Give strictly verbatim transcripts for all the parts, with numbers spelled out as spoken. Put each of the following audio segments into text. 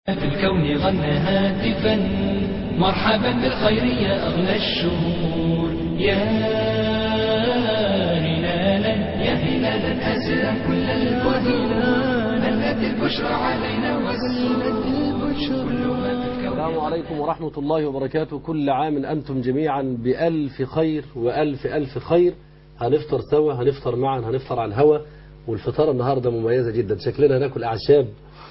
في الكون غنى هاتفا مرحبا بالخير يا أغلى الشهور يا هلالا يا هلالا أسرا كل البدور هلت البشرى علينا وسلت البشرى. السلام عليكم ورحمة الله وبركاته. كل عام أنتم جميعا بألف خير وألف ألف خير. هنفطر سوا، هنفطر معا، هنفطر على الهوا. والفطار النهاردة مميزة جدا، شكلنا هناكل أعشاب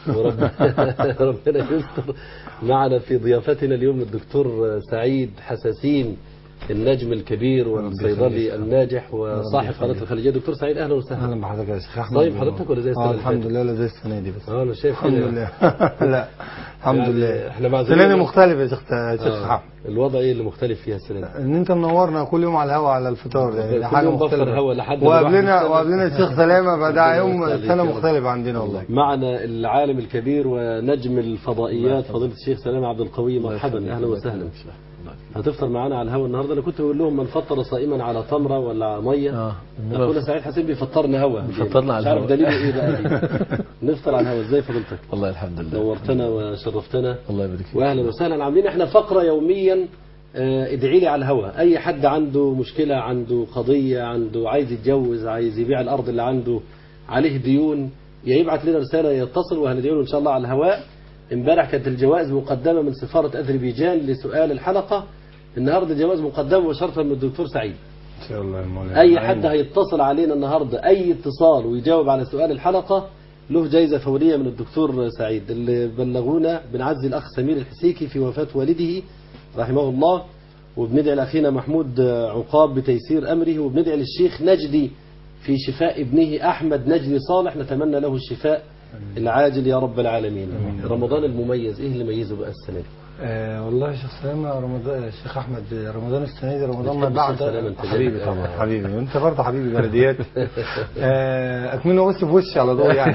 وربنا يستر. معنا في ضيافتنا اليوم الدكتور سعيد حساسين، النجم الكبير والصيدلي الناجح وصاحب قناة الخليجية. دكتور سعيد أهلا وسهلا. أهلا بحضرتك يا شيخ أحمد. طيب حضرتك ولا زي السنة اللي فاتت؟ الحمد لله لا زي السنة دي بس. اه أنا شايف الحمد لله. لا الحمد يعني لله. احنا مع السنة دي مختلف يا شيخ شيخ آه. أحمد. الوضع ايه اللي مختلف فيها السنة دي؟ ان انت منورنا كل يوم على الهوا على الفطار، يعني حاجة مختلفة. هوا لحد وقابلنا وقابلنا الشيخ سلامة بعد يوم سنة مختلفة عندنا والله. معنا العالم الكبير ونجم الفضائيات فضيلة الشيخ سلامة عبد القوي. مرحبا اهلا وسهلا. هتفطر معانا على الهوا النهارده. انا كنت بقول لهم من فطر صائما على تمره ولا ميه. اه اخونا سعيد حسين بيفطرنا هوا، بيفطرنا على الهوا. مش عارف دليله ايه بقى. نفطر على الهوا ازاي فضيلتك؟ والله الحمد لله نورتنا وشرفتنا. الله يبارك فيك. واهلا وسهلا. عاملين احنا فقره يوميا، اه ادعي لي على الهوا. اي حد عنده مشكله، عنده قضيه، عنده عايز يتجوز، عايز يبيع الارض اللي عنده، عليه ديون، يا يبعت لنا رساله يتصل وهندعي له ان شاء الله على الهواء. امبارح كانت الجوائز مقدمه من سفاره اذربيجان لسؤال الحلقه. النهارده جواز مقدم مباشرة من الدكتور سعيد ان شاء الله. المولى اي حد هيتصل علينا النهارده اي اتصال ويجاوب على سؤال الحلقة له جائزة فورية من الدكتور سعيد. اللي بلغونا بنعزي الاخ سمير الحسيكي في وفاة والده رحمه الله، وبندعي لاخينا محمود عقاب بتيسير امره، وبندعي للشيخ نجدي في شفاء ابنه احمد نجدي صالح، نتمنى له الشفاء العاجل يا رب العالمين. رمضان المميز ايه اللي ميزه بقى السنة دي؟ آه والله يا شيخ سلامة، رمضان الشيخ أحمد، رمضان السنة دي رمضان ما بعد. حبيبي طبعا حبيبي، وأنت برضه حبيبي بلديات. آه أكمنه بس في وشي على طول يعني.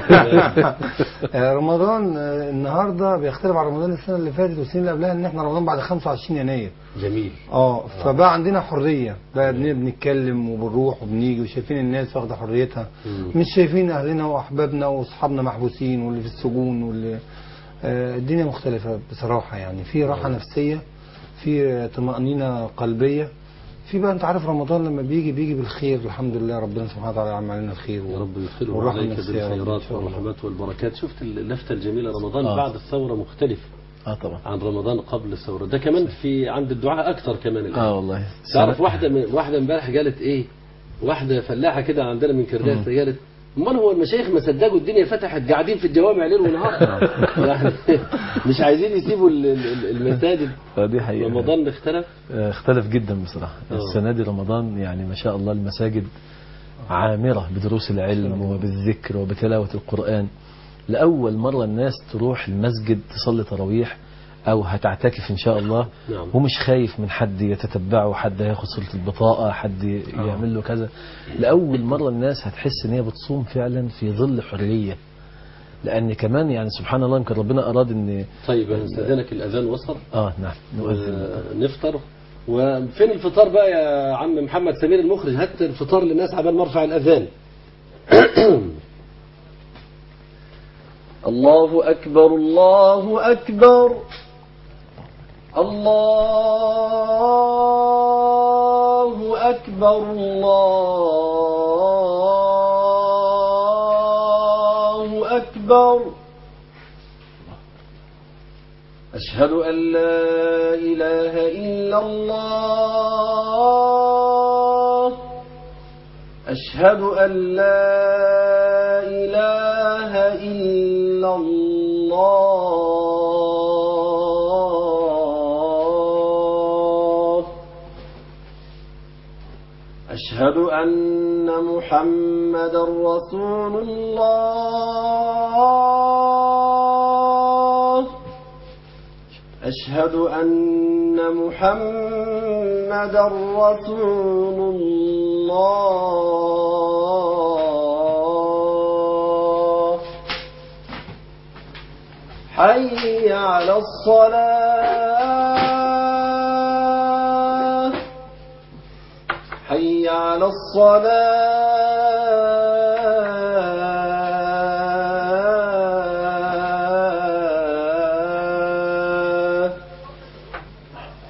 آه رمضان آه النهارده بيختلف عن رمضان السنة اللي فاتت والسنين اللي قبلها، إن إحنا رمضان بعد خمسة وعشرين يناير. جميل. اه فبقى عندنا حرية، بقى بنتكلم وبنروح وبنيجي وشايفين الناس واخدة حريتها، مش شايفين أهلنا وأحبابنا وأصحابنا محبوسين واللي في السجون واللي الدنيا مختلفة بصراحة. يعني في راحة نفسية، في طمأنينة قلبية، في بقى انت عارف رمضان لما بيجي بيجي بالخير. الحمد لله ربنا سبحانه وتعالى عمل علينا الخير يا رب يدخله عليك بالخيرات والرحمات والبركات. شفت اللفتة الجميلة، رمضان آه. بعد الثورة مختلف اه طبعا عن رمضان قبل الثورة. ده كمان في عند الدعاء اكتر كمان الآن. اه والله. تعرف واحدة واحدة امبارح قالت ايه، واحدة فلاحة كده عندنا من كرداس قالت امال هو المشايخ ما صدقوا الدنيا فتحت، قاعدين في الجوامع ليل ونهار. يعني مش عايزين يسيبوا المساجد. دي حقيقة. رمضان اختلف اختلف جدا بصراحة. السنة دي رمضان يعني ما شاء الله المساجد عامرة بدروس العلم وبالذكر وبتلاوة القرآن. لأول مرة الناس تروح المسجد تصلي تراويح أو هتعتكف إن شاء الله. نعم. ومش خايف من حد يتتبعه، حد هياخد صورة البطاقة، حد يعمل له كذا. لأول مرة الناس هتحس إن هي بتصوم فعلا في ظل حرية. لأن كمان يعني سبحان الله يمكن ربنا أراد إن. طيب استاذنك الأذان وصل. آه نعم نؤذن. نفطر. وفين الفطار بقى يا عم محمد سمير المخرج؟ هات الفطار للناس عبال ما ارفع الأذان. الله أكبر الله أكبر الله أكبر الله أكبر. أشهد أن لا إله إلا الله أشهد أن لا إله إلا الله أشهد أن محمدا رسول الله أشهد أن محمدا رسول الله حي على الصلاة حي على الصلاة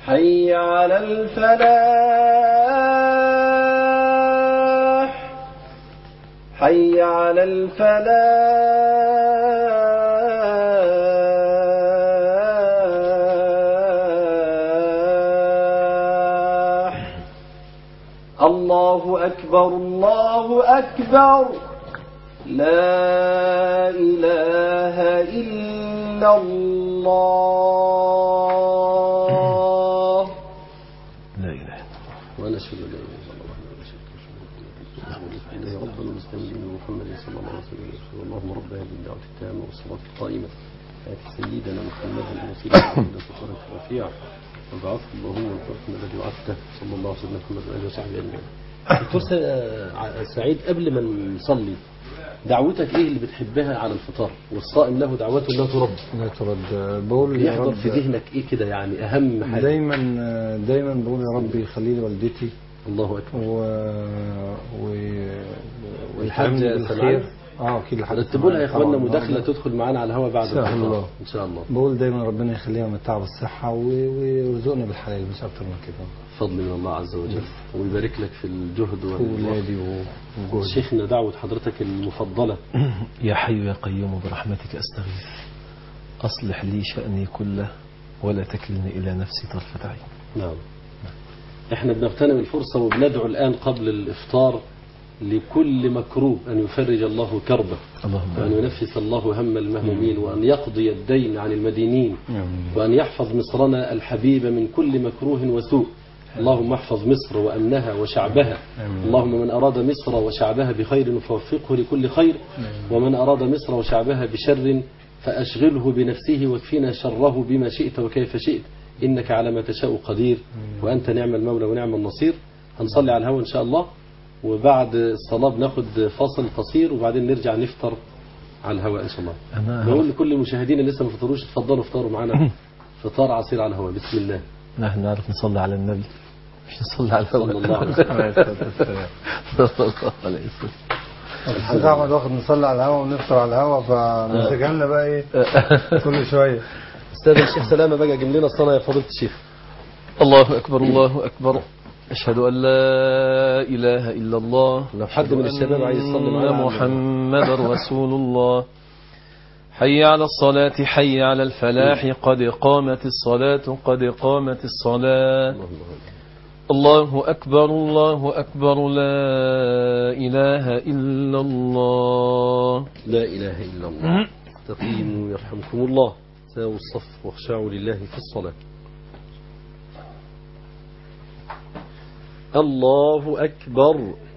حي على الفلاح حي على الفلاح. الله أكبر الله أكبر لا إله إلا الله. لا إله إلا الله. وأنا أشهد أن لا إله إلا الله وحده لا شريك له رب المسلمين محمد صلى الله عليه وسلم. اللهم رب هذه الدعوة التامة والصلاة القائمة آت سيدنا محمدا الوسيلة والفضيلة الرفيعة وابعثه اللهم الفرقم الذي وعدته صلى الله عليه وسلم محمد وآله وصحبه أجمعين. دكتور سعيد، قبل ما نصلي دعوتك ايه اللي بتحبها على الفطار؟ والصائم له دعوته لا ترد لا ترد. بقول يا يحضر رب في ذهنك ايه كده يعني اهم حاجه؟ دايما دايما بقول يا رب خلي لي والدتي الله اكبر و و والحاج ويتعامل بالخير. اه اكيد الحاج رتبوا لها يا اخوانا طبعاً. مداخله تدخل معانا على الهواء بعد إن شاء الفطار. الله. ان شاء الله. بقول دايما ربنا يخليها من التعب والصحه و- ويرزقنا بالحلال مش اكتر من كده. فضل من الله عز وجل ويبارك لك في الجهد واولادي وجوزي. شيخنا دعوه حضرتك المفضله. يا حي يا قيوم برحمتك أستغيث أصلح لي شأني كله ولا تكلني إلى نفسي طرفة عين. نعم. احنا بنغتنم الفرصه وبندعو الان قبل الافطار لكل مكروب أن يفرج الله كربه اللهم وأن ينفس الله هم المهمومين وأن يقضي الدين عن المدينين وأن يحفظ مصرنا الحبيب من كل مكروه وسوء. اللهم احفظ مصر وأمنها وشعبها. اللهم من أراد مصر وشعبها بخير فوفقه لكل خير ومن أراد مصر وشعبها بشر فأشغله بنفسه واكفنا شره بما شئت وكيف شئت إنك على ما تشاء قدير وأنت نعم المولى ونعم النصير. هنصلي على الهوى إن شاء الله وبعد الصلاة بناخد فاصل قصير وبعدين نرجع نفطر على الهواء إن شاء الله. نقول لكل المشاهدين اللي لسه ما فطروش اتفضلوا افطروا معنا فطار عصير على الهواء. بسم الله. نحن نعرف نصلي على النبي مش نصلي على الهواء. صلى الله عليه وسلم. صلى الله عليه وسلم. الشيخ احمد واخد نصلي على الهوا ونفطر على الهوا فمسجل لنا بقى ايه كل شويه. استاذ الشيخ سلامه بقى جيب لنا الصلاه يا فضيله الشيخ. الله أكبر الله أكبر أشهد أن لا إله إلا الله. لو حد من الشباب عايز يصلي معانا محمد رسول الله. حي على الصلاة حي على الفلاح قد قامت الصلاة قد قامت الصلاة. الله أكبر الله أكبر لا إله إلا الله. لا إله إلا الله. استقيموا يرحمكم الله. ساووا الصف واخشعوا لله في الصلاة. الله أكبر.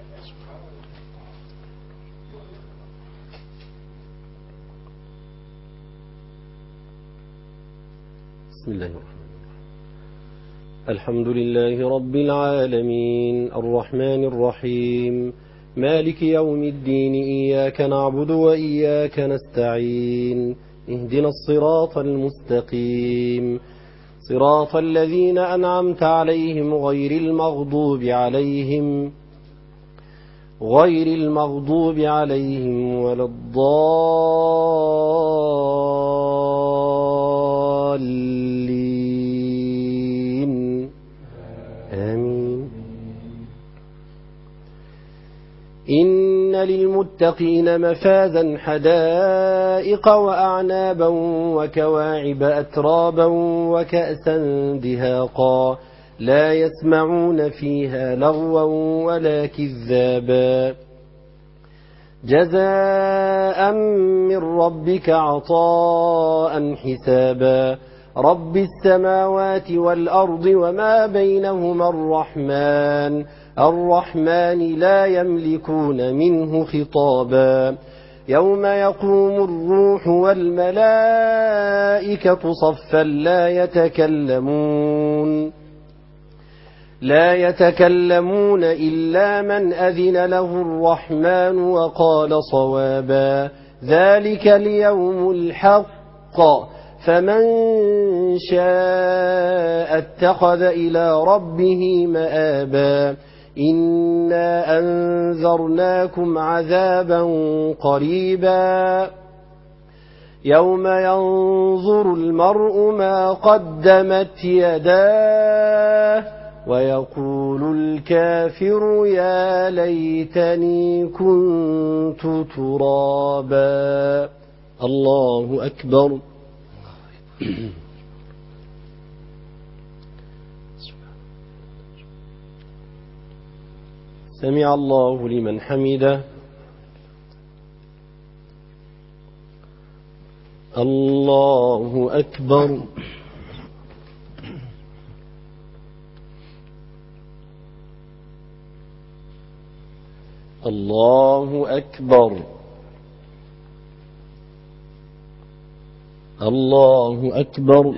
بسم الله الرحمن الرحيم. الحمد لله رب العالمين الرحمن الرحيم مالك يوم الدين إياك نعبد وإياك نستعين اهدنا الصراط المستقيم صراط الذين أنعمت عليهم غير المغضوب عليهم غير المغضوب عليهم ولا الضالين آمين. إن للمتقين مفازا حدائق وأعنابا وكواعب أترابا وكأسا دهاقا لا يسمعون فيها لغوا ولا كذابا جزاء من ربك عطاء حسابا رب السماوات والأرض وما بينهما الرحمن الرحمن لا يملكون منه خطابا يوم يقوم الروح والملائكة صفا لا يتكلمون لا يتكلمون إلا من أذن له الرحمن وقال صوابا ذلك اليوم الحق فمن شاء اتخذ إلى ربه مآبا إنا أنذرناكم عذابا قريبا يوم ينظر المرء ما قدمت يداه ويقول الكافر يا ليتني كنت ترابا. الله أكبر. سمع الله لمن حمده. الله أكبر. الله أكبر. الله أكبر.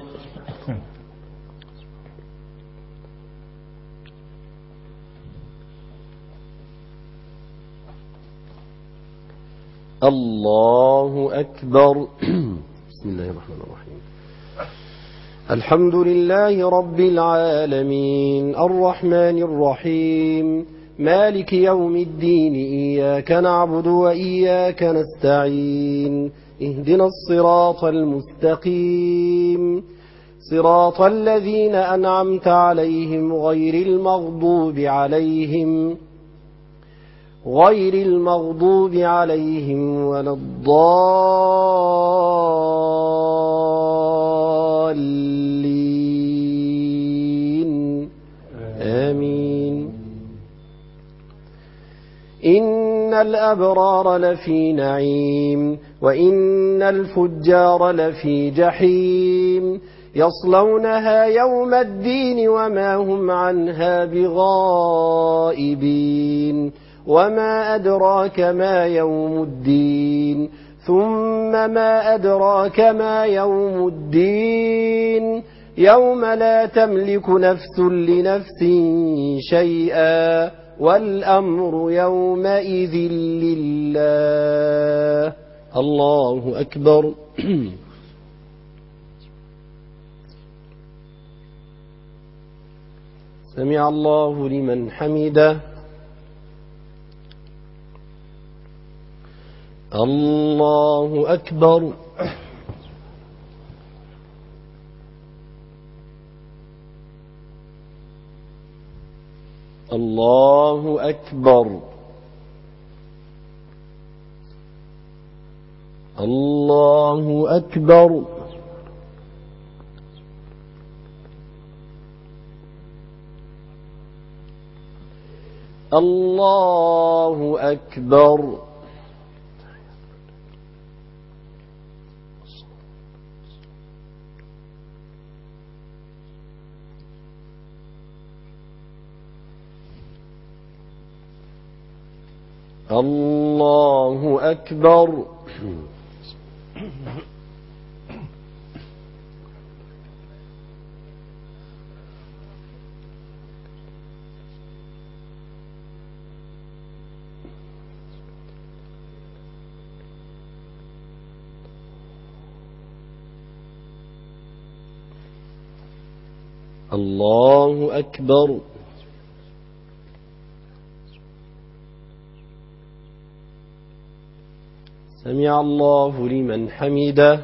الله أكبر. بسم الله الرحمن الرحيم. الحمد لله رب العالمين الرحمن الرحيم مالك يوم الدين إياك نعبد وإياك نستعين اهدنا الصراط المستقيم صراط الذين أنعمت عليهم غير المغضوب عليهم غير المغضوب عليهم ولا الضالين آمين. إن الأبرار لفي نعيم وإن الفجار لفي جحيم يصلونها يوم الدين وما هم عنها بغائبين. وما أدراك ما يوم الدين ثم ما أدراك ما يوم الدين يوم لا تملك نفس لنفس شيئا والأمر يومئذ لله. الله أكبر. سمع الله لمن حمده. الله أكبر. الله أكبر. الله أكبر. الله أكبر. الله أكبر. الله أكبر. سمع الله لمن حمده.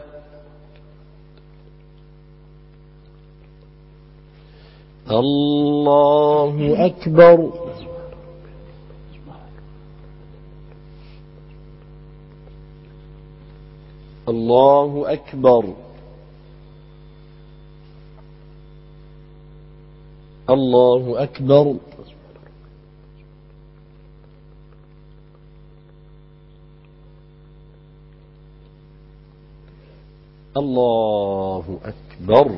الله أكبر. الله أكبر. الله أكبر. الله أكبر.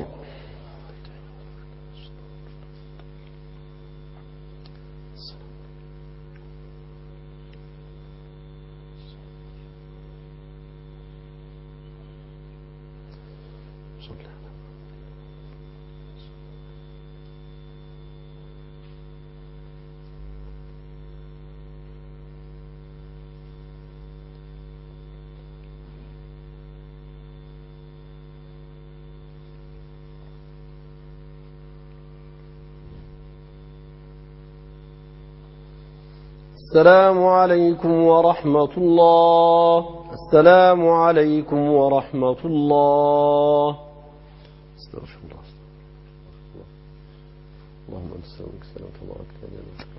السلام عليكم ورحمة الله. السلام عليكم ورحمة الله. استغفر الله. اللهم أنت السلام والسلام تبارك وتعالى.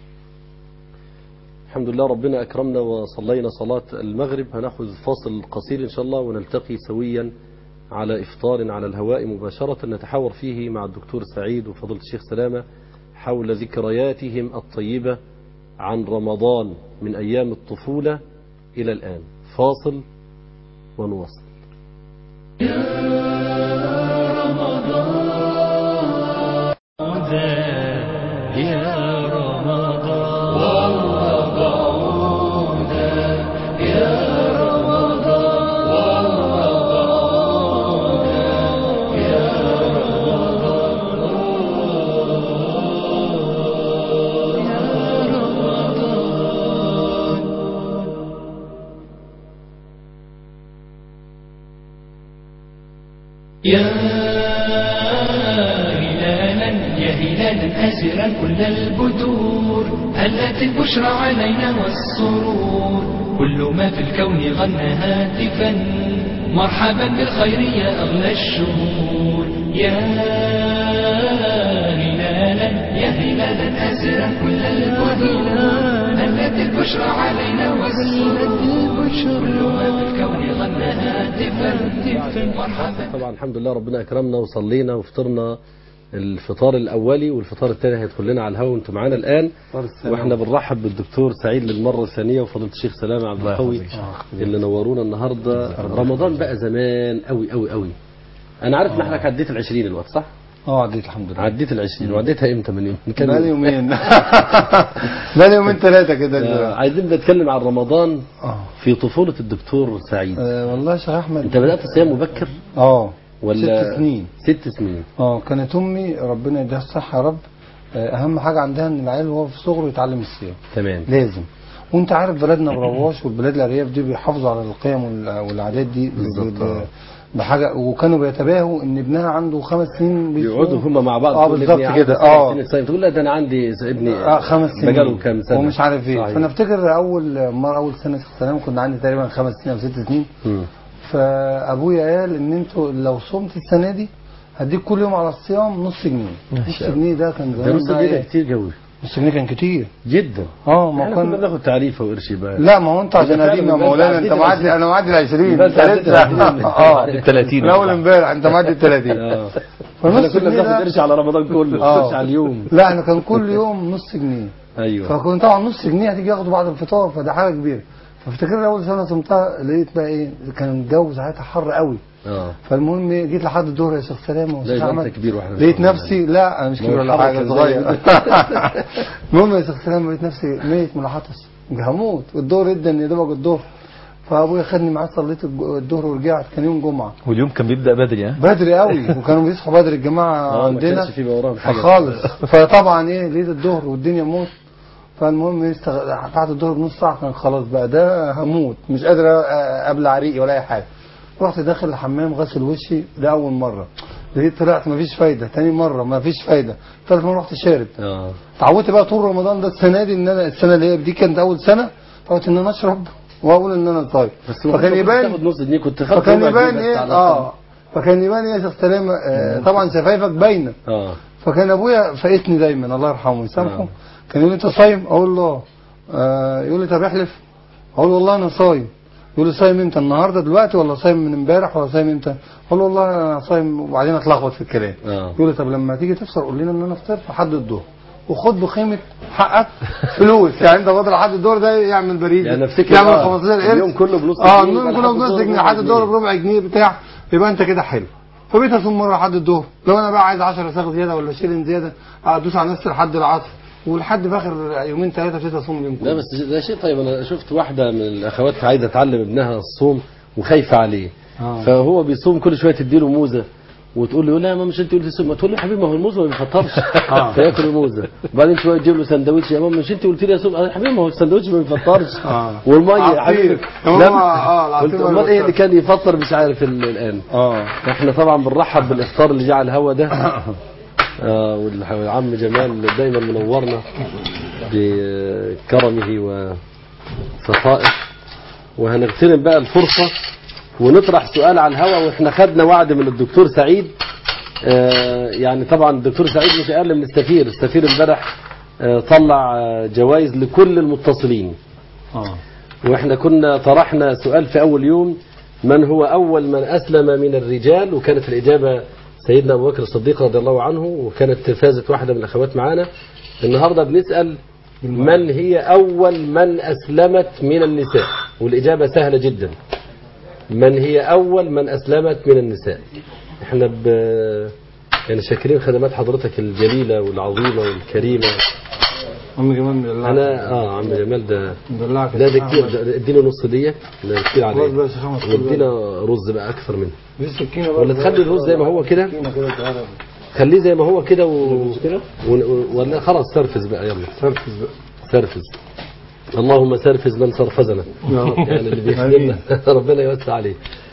الحمد لله ربنا أكرمنا وصلينا صلاة المغرب. هنأخذ فاصل قصير إن شاء الله ونلتقي سويا على إفطار على الهواء مباشرة نتحاور فيه مع الدكتور سعيد وفضيلة الشيخ سلامة حول ذكرياتهم الطيبة عن رمضان من أيام الطفولة إلى الآن. فاصل ونواصل. يا رمضان يا رمضان يا هلالا يا هلالا أسرا كل البدور هلت البشرى علينا والسرور كل ما في الكون غنى هاتفا مرحبا بالخير يا أغلى الشهور يا هلالا يا هلالا أسرا كل البدور هلت البشرى علينا والسرور كل ما في الكون غنى هاتفا مرحبا. طبعا الحمد لله ربنا أكرمنا وصلينا وفطرنا الفطار الأولي والفطار الثاني هيدخل لنا على الهواء وانتم معانا الآن واحنا بنرحب بالدكتور سعيد للمرة الثانية وفضيلة الشيخ سلامة عبد القوي اللي نورونا النهاردة. رمضان بقى زمان قوي قوي قوي. أنا عارف إن حضرتك عديت العشرين الوقت صح؟ اه عديت الحمد لله. عديت العشرين وعديتها امتى من يوم؟ بقالي يومين بقالي يومين ثلاثة كده. عايزين نتكلم عن رمضان في طفولة الدكتور سعيد. آه والله يا شيخ أحمد أنت بدأت الصيام مبكر؟ اه ولا ست سنين. ست سنين. اه كانت أمي ربنا يديها الصحة يا رب أهم حاجة عندها إن العيل وهو في صغره يتعلم الصيام. تمام. لازم. وأنت عارف بلدنا برواش والبلاد الأرياف دي بيحافظوا على القيم والعادات دي بالظبط. بحاجه وكانوا بيتباهوا ان ابنها عنده خمس سنين يقعدوا هم مع بعض. اه بالظبط كده. اه تقول لا ده انا عندي ابني اه خمس سنين بقاله كام سنه ومش عارف ايه. فانا افتكر اول مره اول سنه سلام كنا عندي تقريبا خمس سنين او ست سنين. م. فابويا قال ان انتوا لو صمت السنه دي هديك كل يوم على الصيام نص جنيه. نص جنيه ده كان زمان. ده نص جنيه ده كتير قوي. نص جنيه كان كتير جدا. اه ما كنا بناخد تعريفه وقرش بقى. لا ما هو انت عشان قديم يا مولانا انت معدي انا معدي ال عشرين انت لسه اه ال ثلاثين من اول امبارح انت معدي ال ثلاثين. اه فنص كنا بناخد قرش على رمضان كله قرش على اليوم. لا انا كان كل يوم نص جنيه. ايوه فكنت طبعا نص جنيه هتيجي ياخده بعد الفطار فده حاجه كبيره. فافتكر اول سنه صمتها لقيت بقى ايه كان الجو ساعتها حر قوي. اه فالمهم جيت لحد الظهر يا شيخ سلامه وشيخ احمد كبير واحد لقيت نفسي لا انا مش كبير ولا حاجه صغير. المهم يا شيخ سلامه لقيت نفسي ميت من العطش هموت والظهر ادى يا دوبك الظهر. فابويا خدني معاه صليت الظهر ورجعت كان يوم جمعه واليوم كان بيبدا بدري ها بدري قوي وكانوا بيصحوا بدري الجماعه عندنا ما كانش في وراهم حاجه خالص. فطبعا ايه لقيت الظهر والدنيا موت. فالمهم يستغ... بعد الظهر بنص ساعه كان خلاص بقى ده هموت مش قادر ابلع ريقي ولا اي حاجه. رحت داخل الحمام غسل وشي لاول مره لقيت طلعت مفيش فايده. تاني مره مفيش فايده. ثالث مره رحت شارب. اه اتعودت بقى طول رمضان ده السنه دي ان انا السنه اللي هي دي كانت اول سنه اتعودت ان انا اشرب واقول ان انا صايم. فكان يبان تاخد نص جنيه كنت خدت فكان يبان ايه اه فكان يبان ايه يا شيخ سلامه آه طبعا شفايفك باينه. اه فكان ابويا فايتني دايما الله يرحمه ويسامحه. آه. كان يقول لي انت صايم اقول له آه يقول لي طب احلف اقول له والله انا صايم. يقول لي صايم امتى النهارده دلوقتي ولا صايم من امبارح ولا صايم امتى؟ اقول له والله انا صايم وبعدين اتلخبط في الكلام. آه. يقول لي طب لما تيجي تفطر قول لنا ان انا فطرت لحد الظهر وخد بقيمه حقك فلوس. يعني انت فاضل لحد الظهر ده يعمل بريد يعني افتكر يعمل آه. خمستاشر قرش اليوم كله بنص اه اليوم كله بنص جنيه لحد الظهر بربع جنيه بتاع يبقى انت كده حلو. فبقيت اصوم مره لحد الظهر لو انا بقى عايز عشرة صاغ زياده ولا شيلين زياده ادوس على نفسي لحد العصر ولحد في اخر يومين ثلاثه ابتديت اصوم اليوم كله. لا بس ده شيء طيب. انا شفت واحده من الاخوات عايزه تعلم ابنها الصوم وخايفه عليه. آه. فهو بيصوم كل شويه تديله موزه وتقول له لا ما مش انت قلت صوم. تقول له يا حبيبي ما هو الموز ما بيفطرش. آه. فياكل الموزه وبعدين شويه تجيب له سندوتش يا ماما مش انت قلت لي يا صوم يا حبيبي ما هو السندوتش ما بيفطرش. آه. والميه يا حبيبي اه امال ايه اللي كان يفطر مش عارف الان. اه احنا طبعا بنرحب بالافطار اللي جه على الهوا ده. اه والعم جمال دايما منورنا بكرمه وسخائه. وهنغتنم بقى الفرصة ونطرح سؤال على الهواء. واحنا خدنا وعد من الدكتور سعيد، آه يعني طبعا الدكتور سعيد مش اقل من السفير. السفير امبارح آه طلع آه جوائز لكل المتصلين. اه واحنا كنا طرحنا سؤال في اول يوم: من هو اول من اسلم من الرجال؟ وكانت الاجابة سيدنا ابو بكر الصديق رضي الله عنه، وكانت فازت واحدة من الاخوات معانا. النهاردة بنسأل من هي اول من اسلمت من النساء، والاجابة سهلة جدا: من هي اول من اسلمت من النساء. احنا ب يعني شاكرين خدمات حضرتك الجليلة والعظيمة والكريمة. عم جمال مدلعك. انا اه عم جمال ده مدلعك. لا ده كتير، اديله نص ديه، ده كتير عليه. خلاص بقى يا شيخ احمد، وادينا رز بقى اكثر منه. دي السكينه بقى ولا تخلي الرز زي ما هو كده، خليه زي ما هو كده و... و... ولا خلاص سرفز بقى، يلا سرفز بقى سرفز. اللهم سرفز من سرفزنا يعني اللي بيخدمنا ربنا يوسع عليه.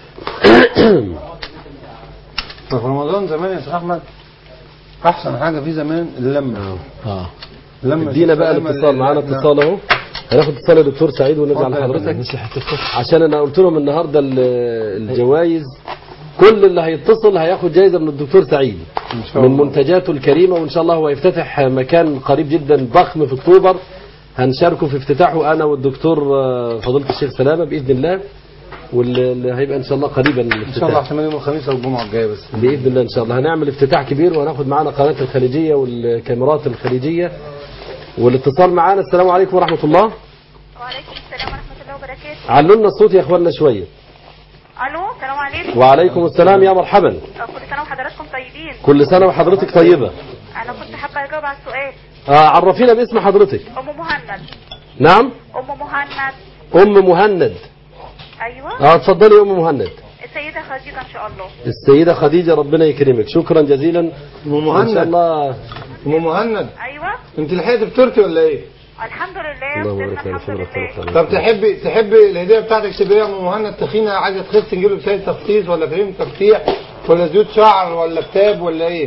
في رمضان زمان يا شيخ احمد احسن حاجه في زمان اللمه. اه لما ادينا بقى الاتصال. معانا اتصال اهو، هناخد اتصال الدكتور سعيد ونرجع لحضرتك. عشان انا قلت لهم النهارده الجوائز، كل اللي هيتصل هياخد جايزه من الدكتور سعيد من منتجاته الكريمه. وان شاء الله هو يفتتح مكان قريب جدا ضخم في اكتوبر، هنشاركه في افتتاحه انا والدكتور فضيله الشيخ سلامه باذن الله، واللي هيبقى ان شاء الله قريبا ان شاء الله احتمال يوم الخميس او الجمعه الجايه بس باذن الله. ان شاء الله هنعمل افتتاح كبير، وهناخد معانا قناه الخليجيه والكاميرات الخليجيه. والاتصال معانا. السلام عليكم ورحمه الله. وعليكم السلام ورحمه الله وبركاته. علوا لنا الصوت يا اخواننا شويه. الو السلام عليكم. وعليكم السلام، يا مرحبا. كل سنه وحضراتكم طيبين. كل سنه وحضرتك طيبه. انا كنت حابه اجاوب على السؤال. اه عرفينا باسم حضرتك. ام مهند. نعم ام مهند. ام مهند. ايوه اه اتفضلي يا ام مهند. السيده خديجه ان شاء الله. السيده خديجه، ربنا يكرمك، شكرا جزيلا. ام مهند ان شاء الله. ام مهند ايوه انت لحقت فطرتي ولا ايه؟ الحمد لله. الله وصلنا يبارك الحمد فيك. لله. طب تحبي تحبي الهديه بتاعتك تبقى يا ام مهند تخينه عايزه تخس، نجيب لك شاي تفتيش ولا كريم تفتيح ولا زيوت شعر ولا كتاب ولا ايه؟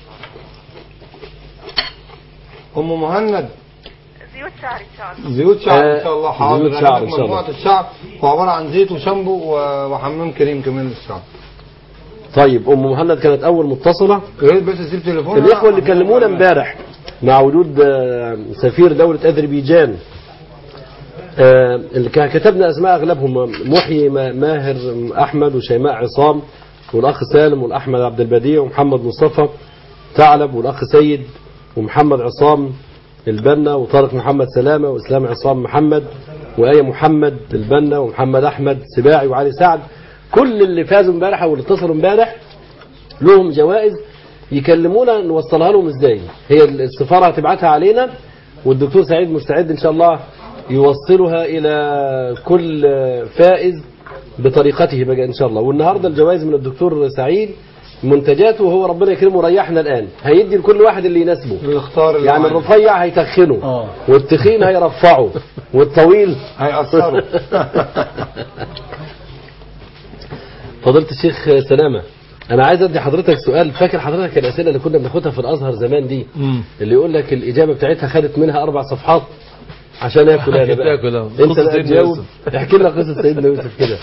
ام مهند زيوت شعر ان شاء الله. زيوت شعر ان شاء الله. حاضر. زيوت شعر إن شاء الله. مجموعه الشعر وعباره عن زيت وشامبو وحمام كريم كمان للشعر. طيب ام مهند كانت اول متصله. يا ريت بس تسيب تليفونها. الاخوه اللي كلمونا امبارح مع وجود آه، سفير دوله اذربيجان، آه، اللي كان كتبنا اسماء اغلبهم: محيي ماهر احمد، وشيماء عصام، والاخ سالم، والاحمد عبد البديع، ومحمد مصطفى ثعلب، والاخ سيد، ومحمد عصام البنا، وطارق محمد سلامه، واسلام عصام محمد، وآية محمد البنا، ومحمد احمد سباعي، وعلي سعد. كل اللي فازوا امبارح او اللي اتصلوا امبارح لهم جوائز، يكلمونا نوصلها لهم ازاي. هي السفاره هتبعتها علينا، والدكتور سعيد مستعد ان شاء الله يوصلها الى كل فائز بطريقته بقى ان شاء الله. والنهارده الجوائز من الدكتور سعيد منتجاته، وهو ربنا يكرمه ريحنا الان، هيدي لكل واحد اللي يناسبه. اللي يختار اللي يعني عايزه. الرفيع هيتخنه، آه. والتخين هيرفعه، والطويل هيقصروا. فضيلة الشيخ سلامة، أنا عايز أدي حضرتك سؤال. فاكر حضرتك الأسئلة اللي كنا بناخدها في الأزهر زمان دي، اللي يقول لك الإجابة بتاعتها خدت منها أربع صفحات عشان ياكل أنا بقى. أنت بقى تجاوب. احكي لنا قصة سيدنا يوسف كده.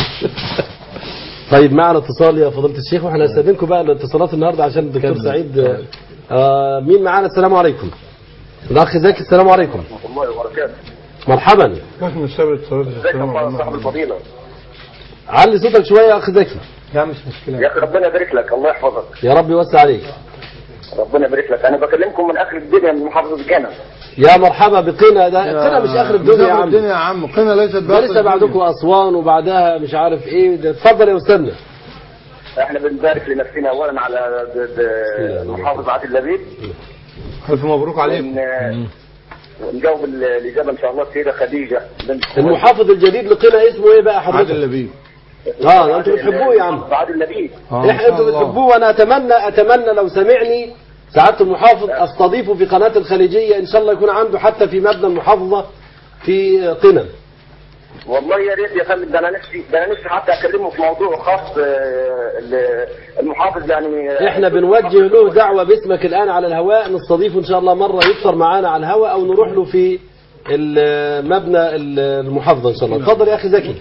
طيب معنا اتصال يا فضيلة الشيخ، واحنا هنستأذنكم بقى الاتصالات النهارده عشان الدكتور سعيد. آه مين معانا؟ السلام عليكم. الأخ زكي، السلام عليكم. ورحمة الله وبركاته. مرحبا. كيف مش سابت صلاة السلام صاحب الفضيلة. علي صوتك شوية يا أخ زكي. لا مش مشكلة يا أخي ربنا يبارك لك، الله يحفظك. يا رب يوسع عليك. ربنا يبارك لك. أنا بكلمكم من آخر الدنيا من محافظة قنا. يا مرحبا بقنا. ده قنا مش آخر الدنيا يا عم. الدنيا يا عم. قنا ليست ده لسه بعدكم أسوان وبعدها مش عارف إيه. ده اتفضل يا أستاذنا. احنا بنبارك لنفسنا أولا على محافظة عادل لبيب. ألف مبروك عليك. ونجاوب الإجابة إن شاء الله السيدة خديجة بنت المحافظ الجديد لقنا اسمه إيه بقى حضرتك؟ عادل لبيب. اه انتوا بتحبوه يا عم. عادل لبيب. احنا انتوا بتحبوه، وانا اتمنى اتمنى لو سمعني سعاده المحافظ استضيفه في قناه الخليجيه ان شاء الله، يكون عنده حتى في مبنى المحافظه في قنا. والله يا ريت يا فندم، ده انا نفسي ده انا نفسي حتى اكلمه في موضوع خاص آه، ال- المحافظ يعني. احنا بنوجه له دعوة باسمك الآن على الهواء، نستضيفه إن شاء الله مرة يفطر معانا على الهواء أو نروح له في المبنى المحافظة إن شاء الله. اتفضل يا أخي زكي.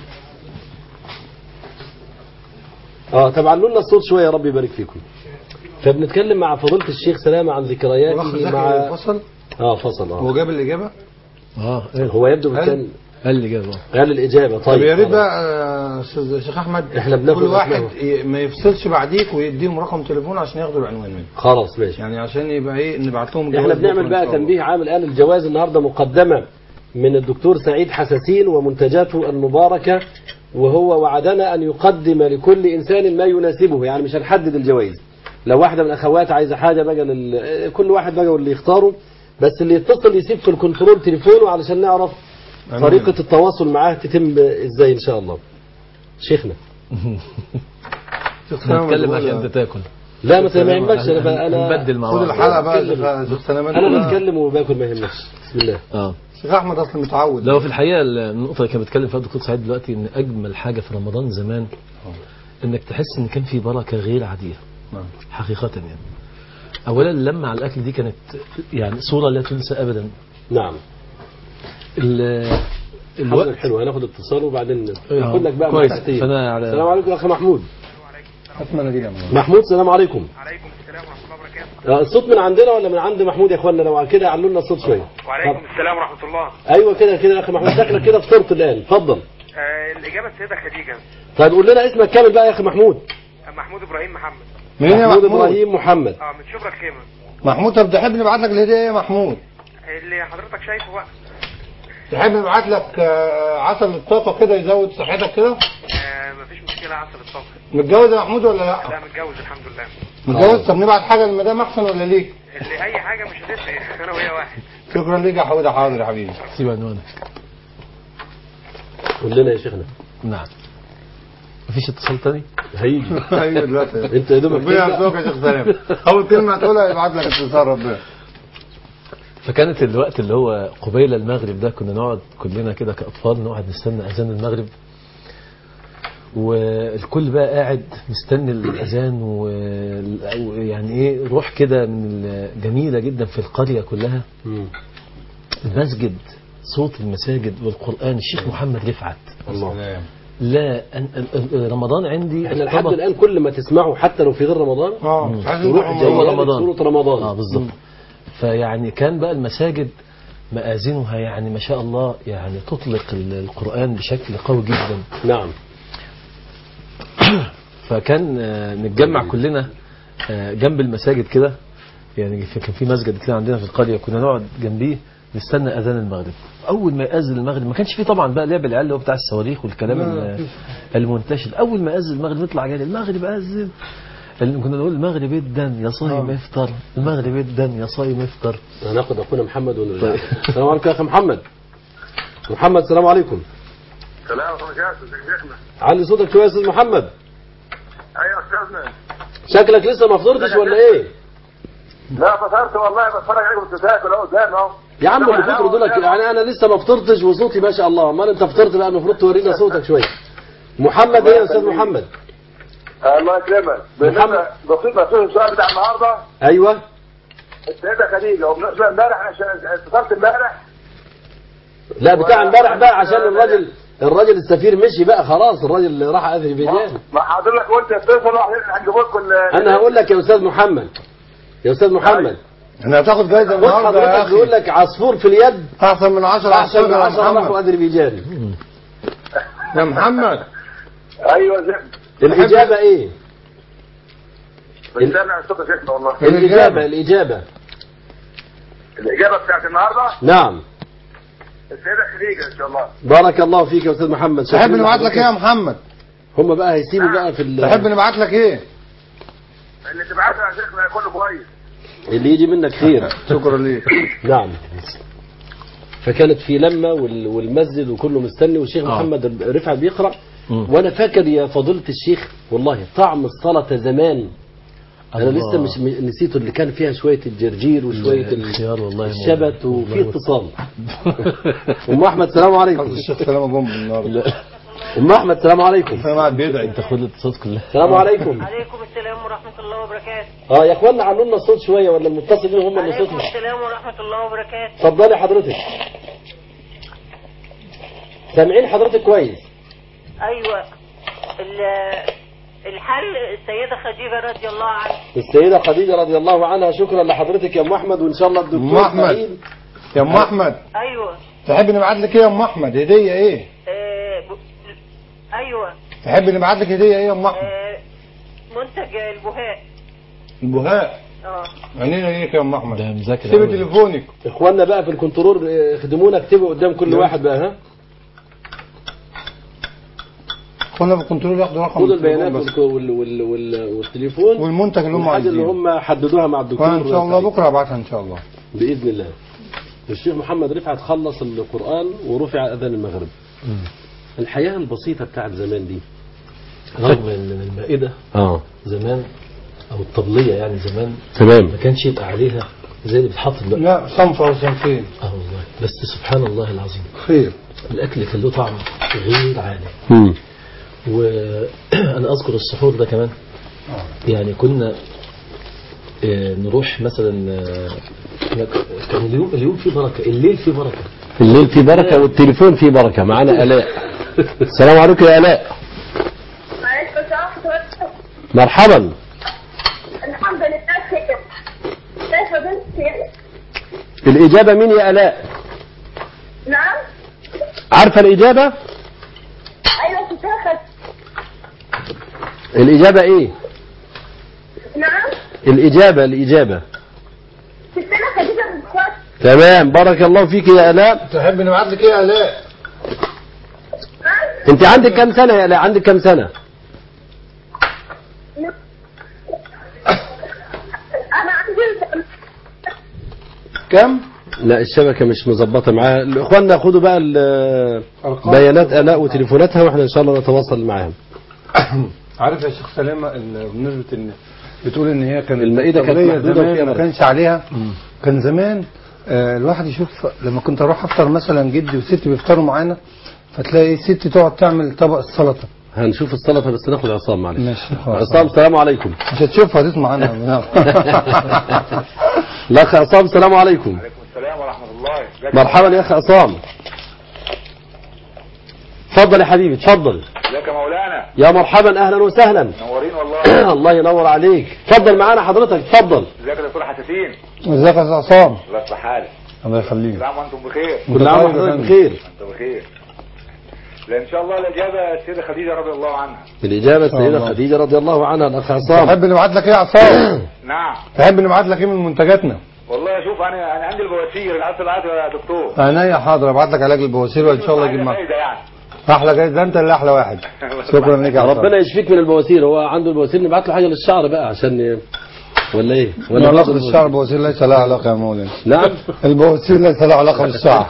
اه طب علوا لنا الصوت شوية، يا رب يبارك فيكم. فبنتكلم مع فضيلة الشيخ سلامة عن ذكرياته مع فصل اه فصل اه هو جاب الإجابة؟ اه إيه؟ هو يبدو كان قال لي جاب قال الإجابة. طيب طب يا ريت خلاص. بقى آه، استاذ شيخ احمد إحنا بناخد كل واحد أسمائهم. ي- ما يفصلش بعديك ويديهم رقم تليفون عشان ياخدوا العنوان منه، خلاص ماشي. يعني عشان يبقى ايه نبعت لهم احنا الجواز بنعمل بكرة إن بقى شاء الله. تنبيه عام الآن. الجواز النهاردة مقدمة من الدكتور سعيد حساسين ومنتجاته المباركة، وهو وعدنا أن يقدم لكل إنسان ما يناسبه، يعني مش هنحدد الجوائز. لو واحدة من الأخوات عايزة حاجة بقى لل... كل واحد بقى واللي يختاره، بس اللي يتصل يسيب في الكنترول تليفونه علشان نعرف طريقة التواصل معاه تتم ازاي ان شاء الله. شيخنا نتكلم عشان انت تاكل. لا مثلا ما يهمكش، انا بقى انا نبدل مع خد بعض. الحلقة بقى يا شيخ سلامة. انا بتكلم وباكل ما يهمكش. بسم الله. اه شيخ احمد اصلا متعود. لو في الحقيقه النقطه اللي كان بيتكلم فيها الدكتور سعيد دلوقتي، ان اجمل حاجه في رمضان زمان انك تحس ان كان في بركه غير عاديه نعم. حقيقه. يعني اولا اللمه على الاكل دي كانت يعني صوره لا تنسى ابدا. نعم. ال- الوقت الوقت حلو، هناخد اتصال وبعدين آه، نقول لك بقى كويس. مرتين. فأنا على- السلام عليكم يا اخي محمود. اتمنى دي يا محمود. محمود السلام عليكم. وعليكم السلام ورحمة الله وبركاته. آه، الصوت من عندنا ولا من عند محمود يا اخوانا؟ لو كده علوا لنا الصوت شويه. وعليكم طب. السلام ورحمة الله. ايوه كده كده يا اخي محمود، شكلك كده فطرت الان. اتفضل. آه الإجابة السيدة خديجة. طيب قول لنا اسمك كامل بقى يا اخي محمود. محمود إبراهيم محمد. مين يا محمود محمود؟ ابراهيم محمد. اه من شبرا الخيمة. محمود طب تحب نبعت لك الهدية يا محمود؟ اللي حضرتك شايفه بقى. تحب نبعت لك آه، عسل الطاقة كده يزود صحتك كده؟ آه مفيش مشكلة، عسل الصبر. متجوز يا محمود ولا لا؟ لا متجوز الحمد لله. متجوز. طب نبعت حاجة للمدام احسن ولا ليك؟ اللي أي حاجة مش هتفرق أنا وهي واحد. شكرا ليك يا حوده. حاضر يا حبيبي. سيب عنوانك. قول لنا يا شيخنا. نعم. مفيش اتصال تاني؟ هيجي. ايوه دلوقتي انت يا دوبك ربنا يرزقك يا شيخ سلام. اول كلمة هتقولها يبعت لك اتصال ربنا. فكانت الوقت اللي هو قبيل المغرب ده كنا نقعد كلنا كده كأطفال نقعد نستنى أذان المغرب، والكل بقى قاعد مستني الأذان، ويعني إيه روح كده من جميلة جدا في القرية كلها. مم. المسجد، صوت المساجد والقرآن. الشيخ محمد رفعت الله. لا أن أن- رمضان عندي احنا لحد ارتبط- الان كل ما تسمعه حتى لو في غير رمضان اه عايز تروح نروح جاي هو لك رمضان. سورة رمضان. اه بالظبط. فيعني كان بقى المساجد مآذنها يعني ما شاء الله يعني تطلق ال- القرآن بشكل قوي جدا. نعم. فكان آه، نتجمع كلنا آه، جنب المساجد كده. يعني في- كان في مسجد كده عندنا في القرية كنا نقعد جنبيه نستنى أذان المغرب. أول ما يأذن المغرب ما كانش فيه طبعا بقى لعب العيال اللي هو بتاع الصواريخ والكلام ال- المنتشر. أول ما يأذن المغرب نطلع جري المغرب أذن. اللي كنا نقول المغرب يدا يا صايم افطر، المغرب يدا يا صايم افطر. هناخد اخونا محمد ونرجع. السلام عليكم يا اخي محمد. محمد السلام عليكم. سلام وبركاته. ازيك يا شيخنا؟ علي صوتك شويه يا استاذ محمد. ايوه استاذنا. شكلك لسه ما فطرتش ولا ايه؟ لا فطرت والله، بتفرج عليكم بتتاكل اهو قدام اهو. يا عم اللي فطروا دول يعني انا لسه ما فطرتش وصوتي ما شاء الله. امال انت فطرت بقى، المفروض تورينا صوتك شويه. محمد ايه يا استاذ محمد؟ الله يكرمك. محمد. بسيط بسيط السؤال بتاع النهارده. ايوه. السيدة خديجة وبالنسبة امبارح انا اتصلت امبارح. لا بتاع امبارح بقى عشان الراجل الراجل السفير مشي بقى خلاص، الراجل راح اذربيجان. ما حضرتك قلت اتصل هنجيب لكم. انا هقول لك يا استاذ محمد، يا استاذ محمد احنا هتاخد جايزة بص النهارده يا حضرتك بيقول اخي. لك عصفور في اليد احسن من عشرة احسن من عصفور يا عشرة راحوا محمد. اذربيجان. يا محمد ايوه زين. الاجابه ايه؟ بستنى على صوت شيخنا والله. الاجابه الاجابه الاجابه بتاعت النهارده نعم. السيدة خديجة ان شاء الله. بارك الله فيك يا استاذ محمد. تحب نبعت لك ايه يا محمد؟ هم بقى هيسيبوا بقى في ال- تحب نبعت لك ايه؟ اللي تبعته يا شيخنا كله كويس. اللي يجي منك خير. شكرا ليك. نعم. فكانت في لمة وال- والمسجد وكله مستني، والشيخ آه. محمد رفعت بيقرأ. مم. وانا فاكر يا فضيلة الشيخ والله طعم الصلاة زمان انا لسه مش م- نسيته اللي كان فيها شويه الجرجير وشويه الخيار والله الشبت وفي اتصال. ام احمد السلام عليكم. الشيخ سلامه جم النهارده. ام احمد السلام عليكم. انا قاعد بيدعي. انت خد الاتصالات كلها. السلام عليكم. عليكم السلام ورحمة الله وبركاته. اه يا اخوانا علوا لنا الصوت شويه ولا المتصلين هم اللي عليكم صوتهم. السلام ورحمة الله وبركاته. اتفضلي حضرتك. سامعين حضرتك كويس؟ أيوة. ال- الحل السيدة خديجة رضي الله عنها. السيده خديجه رضي الله عنها. شكرا لحضرتك يا ام احمد وان شاء الله ام الدكتور احمد سعيد. يا ام احمد أيوة. تحب نبعت لك ايه يا ام احمد هديه ايه؟ آه ب... أيوة. تحب نبعت لك هديه ايه يا ام احمد؟ آه منتج البهاء. البهاء. اه. عينينا ليك يا ام احمد. ده مذاكر سيب أوي. تليفونك. اخواننا بقى في الكنترول اه، خدمونا اكتبوا قدام كل واحد بقى. ها كنا في الكنترول ياخدوا رقم خدوا التليفون البيانات بس. وال وال وال والتليفون والمنتج اللي هم والحاجة اللي عايزينه. هم حددوها مع الدكتور وانا ان شاء الله سعيد. بكره هبعتها ان شاء الله باذن الله. الشيخ محمد رفعت خلص القران ورفع اذان المغرب. مم. الحياه البسيطه بتاعت زمان دي رغم ان المائده اه زمان او الطبليه يعني زمان تمام ما كانش يبقى عليها زي اللي بتحط دلوقتي. لا صنف او صنفين اه والله بس سبحان الله العظيم خير. الاكل كان له طعم غير عادي. امم وانا اذكر السحور ده كمان يعني كنا آه، نروح مثلا آه، كان اليوم اليوم فيه بركه، الليل فيه بركه. الليل فيه بركه والتليفون فيه بركه. معانا الاء. السلام عليكم يا الاء. وعليكم السلام ورحمة الله. مرحبا. الحمد لله خير. كيف بنتي؟ الاجابه مين يا الاء؟ نعم. عارفه الاجابه؟ أيوة تتاخد. الاجابه ايه؟ نعم. الاجابه الاجابه ستنا خديجة بالكويت. تمام. بارك الله فيك يا الاء. تحب نبعت لك ايه يا الاء؟ نعم. انت عندك كم سنه يا الاء؟ عندك كم سنه؟ أنا عندي كم؟ لا الشبكه مش مظبطه معاها. اخواننا خدوا بقى ال- بيانات الاء وتليفوناتها واحنا ان شاء الله نتواصل معاهم. عارف يا شيخ سلامه ال- بالنسبه ان بتقول ان هي كان المائدة كانت الطبلية محدودة زمان وفيها ما بركة. كانش عليها. كان زمان آه الواحد يشوف لما كنت اروح افطر مثلا جدي وستي بيفطروا معانا فتلاقي ستي تقعد تعمل طبق السلطه. هنشوف السلطه بس ناخد عصام معلش. ماشي خلاص. عصام السلام عليكم. مش هتشوفها هتسمع عنها. الاخ عصام السلام عليكم. عليكم السلام ورحمة الله. مرحبا يا اخ عصام. اتفضل يا حبيبي اتفضل. ازيك يا مولانا؟ يا مرحبا اهلا وسهلا. منورين والله. الله ينور عليك. اتفضل معانا حضرتك اتفضل. ازيك يا دكتور حساسين؟ ازيك يا عصام؟ الله يصلح حالك. الله يخليك. كل عام وانتم بخير. كل عام طيب يا وحضرتك فندم. بخير. انتم بخير. لا ان شاء الله الاجابه السيده خديجه رضي الله عنها. الاجابه السيده الله. خديجه رضي الله عنها. الاخ عصام تحب نبعت لك ايه يا عصام؟ نعم. تحب نبعت لك ايه من منتجاتنا؟ والله شوف انا انا عندي البواسير العسل العسل يا دكتور. عينيا حاضر ابعت لك علاج البواسير وان شاء الله اجيب معاك فايده يعني. احلى جاي ده انت اللي احلى واحد. شكرا لك يا عصام. ربنا يشفيك من البواسير. هو عنده البواسير نبعت له حاجه للشعر بقى عشان ي- ولا ايه؟ ولا ولا علاقه بالشعر البواسير ليس لها علاقه يا مولانا. نعم. البواسير ليس لها علاقه بالشعر.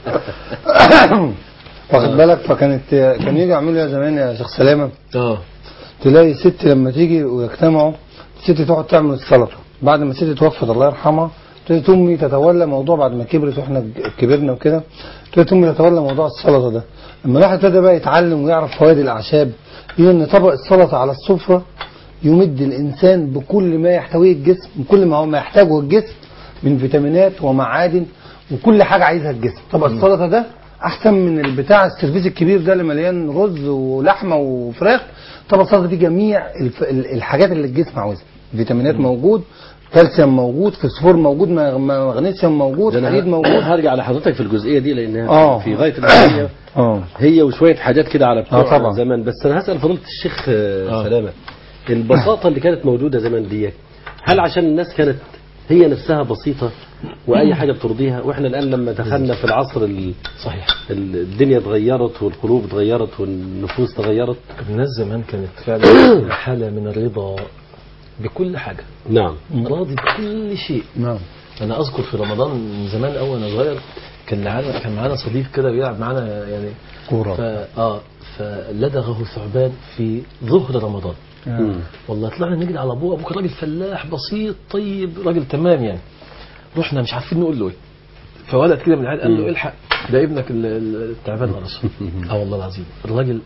واخد بالك فكانت كان يجي يعملوا يا زمان يا شيخ سلامه اه تلاقي ست لما تيجي ويجتمعوا الست تقعد تعمل السلطه بعد ما الست توفت الله يرحمها تلاقي امي تتولى موضوع بعد ما كبرت واحنا كبرنا وكده تلاقي امي تتولى موضوع السلطه ده. لما الواحد ابتدى بقى يتعلم ويعرف فوائد الاعشاب يقول ان طبق السلطه على السفره يمد الانسان بكل ما يحتويه الجسم وكل ما هو ما يحتاجه الجسم من فيتامينات ومعادن وكل حاجه عايزها الجسم. طبق السلطه ده احسن من البتاع السيرفيس الكبير ده اللي مليان رز ولحمه وفراخ. طبق السلطه دي جميع الف... الحاجات اللي الجسم عاوزها. فيتامينات موجود، كالسيوم موجود، فوسفور موجود، مغنيسيوم موجود، حديد موجود. هرجع لحضرتك في الجزئيه دي لانها آه. في غايه الاهميه. اه هي وشويه حاجات كده على آه بتوع طبعا. زمان. بس انا هسال فضيله الشيخ آه. سلامه البساطه اللي كانت موجوده زمان دي هل عشان الناس كانت هي نفسها بسيطه واي حاجه بترضيها واحنا الان لما دخلنا في العصر ال... صحيح الدنيا اتغيرت والقلوب اتغيرت والنفوس تغيرت. الناس زمان كانت فعلا حالة من الرضا بكل حاجة. نعم. راضي بكل شيء. نعم. أنا أذكر في رمضان من زمان أول أنا صغير كان معانا كان معانا صديق كده بيلعب معانا يعني كورة. ف... آه فلدغه ثعبان في ظهر رمضان. والله طلعنا نجري على ابوه، ابوك راجل فلاح بسيط طيب راجل تمام يعني. رحنا مش عارفين نقول له ايه، فولد كده من العيال قال له الحق ده ابنك ال- ال- التعبان قرصه. اه والله العظيم الراجل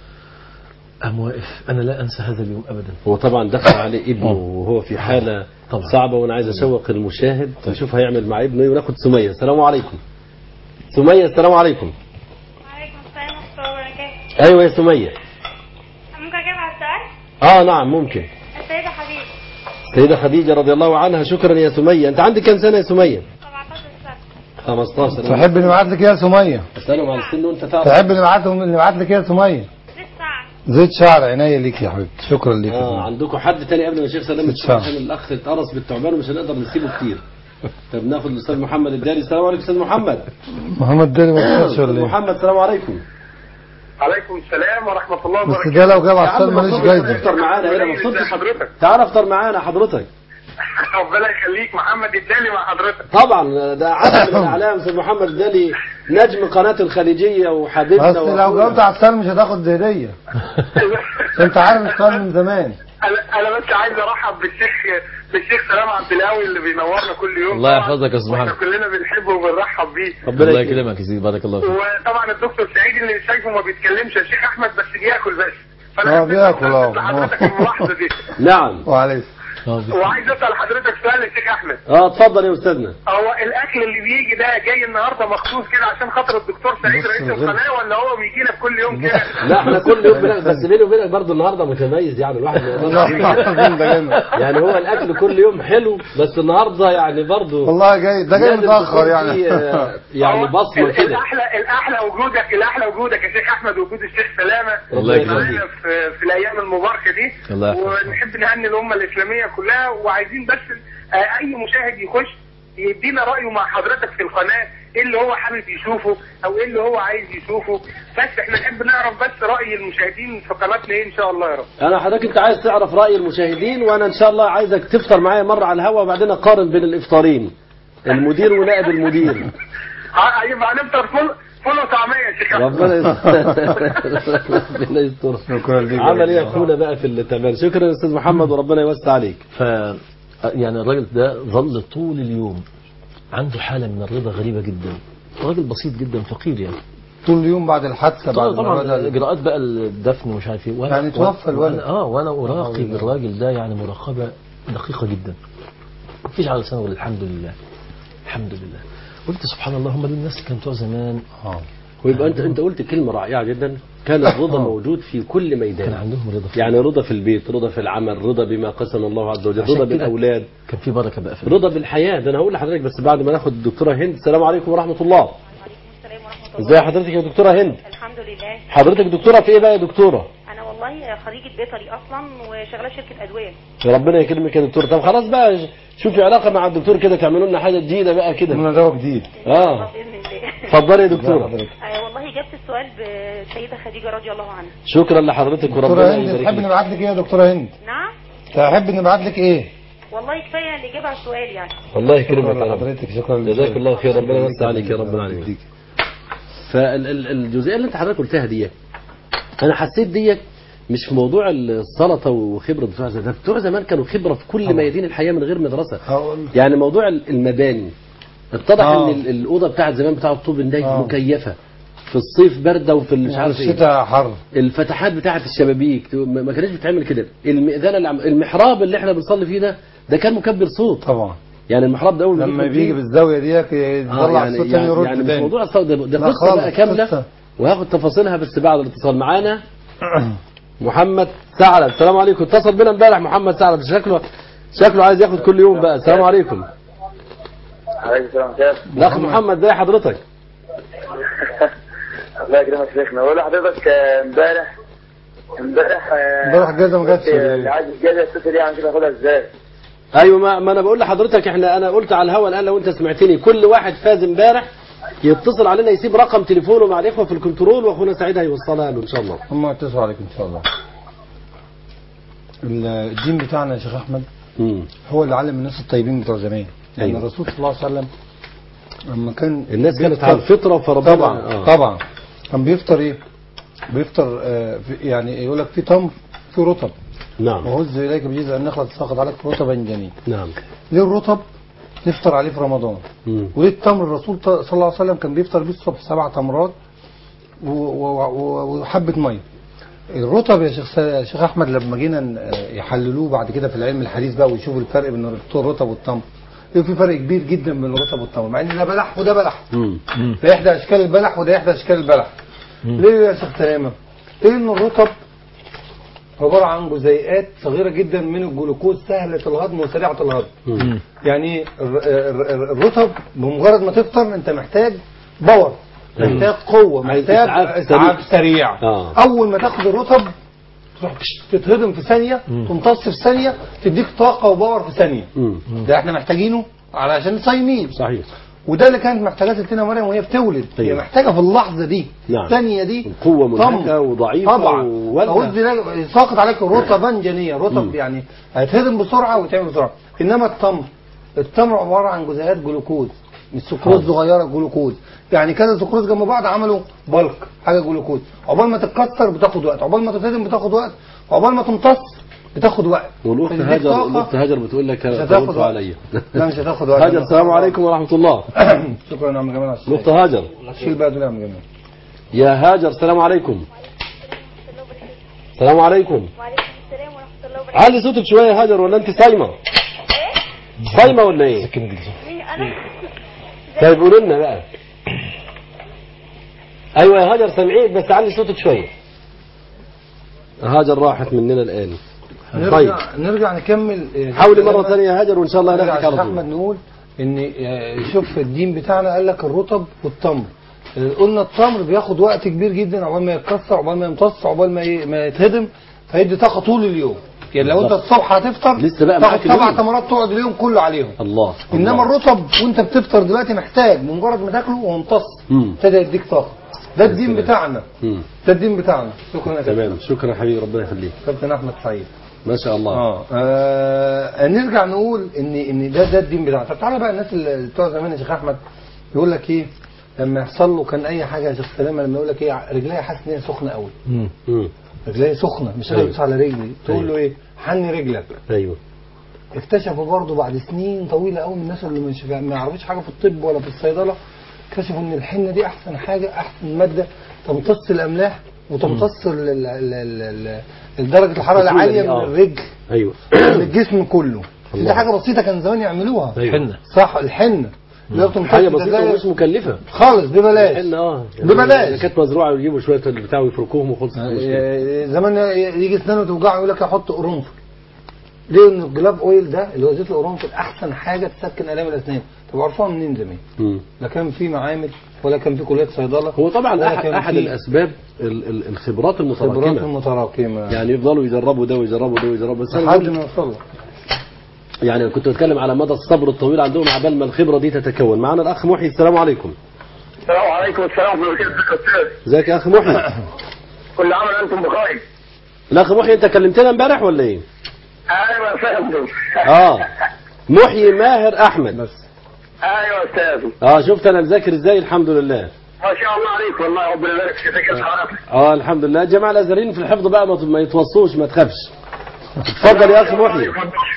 قام واقف. انا لا انسى هذا اليوم ابدا. هو طبعا دخل عليه ابنه وهو في حالة طبعا. صعبة، وانا عايز اشوق المشاهد نشوف هيعمل مع ابنه ايه. وناخد سمية. السلام عليكم. سمية السلام عليكم. وعليكم السلام ورحمة الله وبركاته. ايوه يا سمية. ممكن أجيب على السؤال؟ اه نعم ممكن. السيدة حبيب سيدة خديجة رضي الله عنها. شكرا يا سمية. انت عندك كام سنة يا سمية؟ سبعتاشر سنة. خمستاشر. تحب نبعت لك ايه يا سميه؟ اسألهم على السن وانت تعرف. تحب نبعت نبعت لك ايه يا سميه؟ زيت ساعة. زيت شعر عينيا ليك يا حبيبتي. شكرا ليك. اه عندكم حد تاني قبل ما الشيخ سلام يدخل؟ شاء. عشان الاخ اتقرص بالتعبان ومش هنقدر نسيبه كتير. طب ناخد الاستاذ محمد الداري. السلام عليكم استاذ محمد. محمد داري ما تسالش استاذ ولا ايه؟ محمد السلام عليكم. عليكم السلام ورحمة الله بس وبركاته. ده لو جاب يا على عم السؤال ماليش مبسوط جايزه. تفطر معانا هنا. ازي مبسوط حضرتك؟ تعال افطر معانا حضرتك. ربنا يخليك. محمد الدالي مع حضرتك. طبعا ده علم من الاعلام. استاذ محمد الدالي نجم قناه الخليجيه وحبيبنا. بس لو جاوبت على السؤال مش هتاخد هديه. انت عارف السؤال من زمان. انا انا بس عايز ارحب بالشيخ بالشيخ سلام عبد القوي اللي بينورنا كل يوم. الله طبعاً. يحفظك يا أستاذ محمد. واحنا كلنا بنحبه وبنرحب بيه. الله يكرمك يا سيدي بارك الله فيك. وطبعا الدكتور سعيد اللي شايفه ما بيتكلمش يا شيخ احمد بس بياكل بس. اه بياكل اه. لحضرتك الملاحظه دي. نعم. وعليك. وعايز اسال حضرتك سؤال يا شيخ احمد. اه اتفضل يا استاذنا. هو الاكل اللي بيجي ده جاي النهارده مخصوص كده عشان خاطر الدكتور سعيد رئيس القناه ولا هو بيجي لك كل يوم كده؟ لا احنا كل يوم بناكل، بس بيني وبينك برضه النهارده متميز يعني الواحد ما يقدرش. يعني هو الاكل كل يوم حلو بس النهارده يعني برضه والله جاي ده جاي متاخر يعني. يعني بصمه كده. الاحلى الاحلى وجودك الاحلى وجودك يا شيخ احمد وجود الشيخ سلامه. الله يكرمك. معانا في في الايام المباركه دي. الله يحفظك. ونحب نهني الامه الاسلاميه كلها وعايزين بس آه، اي مشاهد يخش يدينا رايه مع حضرتك في القناه ايه اللي هو حابب يشوفه او ايه اللي هو عايز يشوفه. بس احنا نحب نعرف بس راي المشاهدين في قناتنا ايه ان شاء الله يا رب. انا حضرتك انت عايز تعرف راي المشاهدين وانا ان شاء الله عايزك تفطر معايا مره على الهواء وبعدين اقارن بين الافطارين المدير ونائب المدير. ه- هيبقى هنفطر فول فول وطعميه يا شيخ أحمد. ربنا يستر. ربنا يستر. شكرا ليك. عمل ايه يا اخونا بقى في التمام. شكرا يا استاذ محمد وربنا يوسع عليك. ف يعني الراجل ده ظل طول اليوم عنده حالة من الرضا غريبة جدا. راجل بسيط جدا فقير يعني. طول اليوم بعد الحادثه بعد ما طبعا بدأ- اجراءات بقى الدفن ومش عارف ايه. وأنا- يعني توفى الولد. وأنا- اه وانا اراقب الراجل ده يعني مراقبة دقيقة جدا. مفيش على لسانه غير الحمد لله الحمد لله. قلت سبحان الله هم دول الناس كانوا بتوع زمان. اه ويبقى انت انت قلت كلمه رائعه جدا. كان الرضا موجود في كل كان ميدان. عندهم رضا في يعني رضا في البيت، رضا في العمل، رضا بما قسم الله عز وجل، عشان رضا كده بالاولاد، كان في بركة بقى في رضا بالحياه. ده انا هقول لحضرتك بس بعد ما ناخد الدكتوره هند. السلام عليكم ورحمه الله. وعليكم السلام ورحمة الله. ازي حضرتك يا دكتوره هند؟ الحمد لله. حضرتك دكتوره في ايه بقى يا دكتوره؟ أنا والله خريجة بيطري أصلا وشغالة في شركة أدوية. ربنا يكرمك يا دكتور. طب خلاص بقى شوفي علاقه مع الدكتور كده تعملوا لنا حاجه جديده بقى كده. قلنا دواء جديد. اه بإذن الله. اتفضلي يا دكتوره. آه، والله جبت السؤال بالسيدة خديجة رضي الله عنها. شكرا لحضرتك دكتوره وربنا هند يبارك تحب لك. نبعت لك ايه يا دكتوره هند؟ نعم. تحب نبعت لك ايه؟ والله كفاية الإجابة على السؤال يعني. الله يكرمك شكرا يا رب. لحضرتك. شكرا لك. جزاك الله خير. ربنا يوسع عليك يا رب العالمين. فالجزئيه اللي انت حضرتك قلتها دي انا حسيت ديت مش في موضوع السلطه وخبره بتوع زمان. بتوع زمان كانوا خبره في كل ميادين الحياه من غير مدرسه. هقول يعني موضوع المباني اتضح آه. ان ال- الاوضه بتاعت زمان بتاعت الطوب الناي آه. مكيفه، في الصيف بارده وفي مش عارف ايه. الشتاء حر. الفتحات بتاعت الشبابيك ما ما كانتش بتتعمل كده. المئذنه اللي عم- المحراب اللي احنا بنصلي فيه ده ده كان مكبر صوت. طبعا يعني المحراب ده اول ما لما بيدخل بيجي فيه- بالزاويه ديك آه يطلع يعني الصوت يعني, تاني يرد يعني مش تاني. موضوع الصوت ده, ده لا قصه خالص، بقى كامله قصة. وهاخد تفاصيلها بس بعد الاتصال معانا. محمد ثعلب السلام عليكم. اتصل بنا امبارح محمد ثعلب شكله شكله عايز ياخد كل يوم بقى. السلام عليكم. عليكم السلام كيف؟ الاخ محمد زي حضرتك. الله يكرمك شيخنا. بقول لحضرتك آه، امبارح امبارح آه، امبارح الجايزة ما جاتش. اللي عايز الجايزه يتصل يعني كده ياخدها ازاي؟ ايوه ما, ما انا بقول لحضرتك احنا انا قلت على الهوا الان لو انت سمعتني كل واحد فاز امبارح يتصل علينا يسيب رقم تليفونه مع الاخوه في الكنترول واخونا سعيد هيوصلها له ان شاء الله. هم يتصلوا عليك ان شاء الله. الدين بتاعنا يا شيخ احمد امم هو اللي علم الناس الطيبين بتوع زمان. يعني أيوة. الرسول صلى الله عليه وسلم لما كان الناس كانت بيفطر- على الفطره فربنا طبعا آه. طبعا كان بيفطر ايه؟ بيفطر آه في- يعني يقول لك في تمر في رطب. نعم. وهز اليك بجذع النخله تساقط عليك رطبا جنيا. نعم. ليه الرطب نفطر عليه في رمضان؟ مم. وليه التمر الرسول صلى الله عليه وسلم كان بيفطر بيه الصبح سبع تمرات و- و- و- وحبه ميه. الرطب يا شيخ يا شيخ احمد لما جينا يحللوه بعد كده في العلم الحديث بقى ويشوفوا الفرق بين الرطب والتمر، في فرق كبير جدا بين الرطب والتمر، مع ان ده بلح وده بلح. مم. ده احدى اشكال البلح وده احدى اشكال البلح. ليه يا شيخ سلامه؟ لان الرطب عباره عن جزيئات صغيره جدا من الجلوكوز سهله الهضم وسريعه الهضم. مم. يعني الر- الر- الرطب بمجرد ما تفطر انت محتاج باور، محتاج قوه، عايز محتاج إسعاف اسعاف سريع. آه. اول ما تاخد الرطب تروح تتهضم في ثانيه، تمتص في ثانيه، تديك طاقه وباور في ثانيه. مم. ده احنا محتاجينه علشان صايمين. صحيح. وده اللي كانت محتاجاه ستنا مريم وهي بتولد. أيوة. هي محتاجه في اللحظه دي، نعم. الثانيه دي القوة منهكة طمر. وضعيفة طبعا وولدة. فوز ساقط عليك رطبا جنيا. رطب يعني هيتهضم بسرعه ويتعمل بسرعه. انما التمر التمر عباره عن جزيئات جلوكوز، مش سكروز صغيره جلوكوز. يعني كذا سكروز جنب بعض عملوا بلك حاجه جلوكوز. عقبال ما تتكسر بتاخد وقت، عقبال ما تتهضم بتاخد وقت، عقبال ما تمتص بتاخد وقت. والاخت تديك هاجر طاقة. الاخت هاجر بتقول لك مش هتاخد تردوا وقت. عليا. لا مش هتاخد وقت. هاجر السلام عليكم ورحمة الله. شكرا يا عم جمال على الاخت هاجر. شيل بقى دول يا عم جمال. يا هاجر السلام عليكم. السلام عليكم. وعليكم السلام ورحمة الله وبركاته. علي صوتك شوية يا هاجر ولا انت صايمة؟ صايمة ولا ايه؟ مين أنا؟ طيب قولوا لنا بقى. ايوه يا هاجر سامعيك بس علي صوتك شوية. هاجر راحت مننا الآن. طيب نرجع نرجع نكمل. حاولي مرة ثانية يا هاجر وإن شاء الله نرجع نحكي على على احمد طول. نقول ان شوف الدين بتاعنا قال لك الرطب والتمر. قلنا التمر بياخد وقت كبير جدا عقبال ما يتكسر، عقبال ما يمتص، عقبال ما ي- ما يتهضم، فيدي طاقه طول اليوم. يعني لو انت الصبح هتفطر لسه بقى تاخد معاك سبع اليوم. تمرات تقعد اليوم كله عليهم. الله. انما الله. الرطب وانت بتفطر دلوقتي محتاج بمجرد ما تاكله ويمتص مم. ابتدى يديك طاقه. ده الدين سلام. بتاعنا. مم. ده الدين بتاعنا. شكرا يا كابتن. تمام شكرا حبيبي ربنا يخليك. كابتن احمد سعيد. ما شاء الله. اه, آه نرجع نقول ان ان ده ده الدين بتاعنا. طب تعالى بقى الناس اللي بتوع زمان يا شيخ احمد يقول لك ايه لما يحصل له كان اي حاجه يا شيخ سلامه لما يقول لك ايه رجليا حاسس ان هي سخنه قوي. مم. مم. رجليا سخنه مش قادر أيوة. ادوس على رجلي، تقول له ايه حني رجلك. ايوه. اكتشفوا برضه بعد سنين طويله قوي من الناس اللي مش ما يعرفوش حاجه في الطب ولا في الصيدله، اكتشفوا ان الحنه دي احسن حاجه، احسن ماده تمتص الاملاح وتمتص ال- ال- ال- ال- درجه الحراره السهولة العاليه دي، من آه. الرجل ايوه. من الجسم كله. الله. دي حاجه بسيطه كان زمان يعملوها. أيوة. حنة. صح الحنه اللي هي بتمتص حاجة بسيطة الجزائر ومش مكلفة. خالص ببلاش. حنة اه ببلاش. إذا كانت مزروعة ويجيبوا شوية البتاع ويفركوهم وخلصت المشكلة. آه، زمان يجي اسنانه توجعه يقول لك احط قرنفل. ليه؟ ان الجلاف اويل ده اللي هو زيت القرنفل احسن حاجه تسكن الام الاسنان. طب عرفوها منين زمان؟ مم. لا كان في معامل ولا كان في كليات صيدله. هو طبعا ولا أحد, كان أحد في الأسباب ال- ال- الخبرات خبرات المتراكمة. متراكمه يعني يفضلوا يجربوا ده ويجربوا ده ويجربوا بس أنا لحد بقول- ما يوصل. يعني كنت بتكلم على مدى الصبر الطويل عندهم عبال ما الخبرة دي تتكون. معنا الأخ محي السلام عليكم. السلام عليكم. السلام ورحمة الله وبركاته. ازيك يا أخ محي؟ كل عام وانتم بخير. الأخ محي أنت كلمتنا امبارح ولا إيه؟ ايوه فهمتم. آه محي ماهر أحمد. بس ايوه استاذي. آه شفت أنا مذاكر إزاي الحمد لله. ما شاء الله عليك والله ربنا يبارك فيك يا حضرتك. اه الحمد لله. الجماعة الأزهريين في الحفظ بقى ما ما يتوصوش ما تخافش. اتفضل يا أخي محي.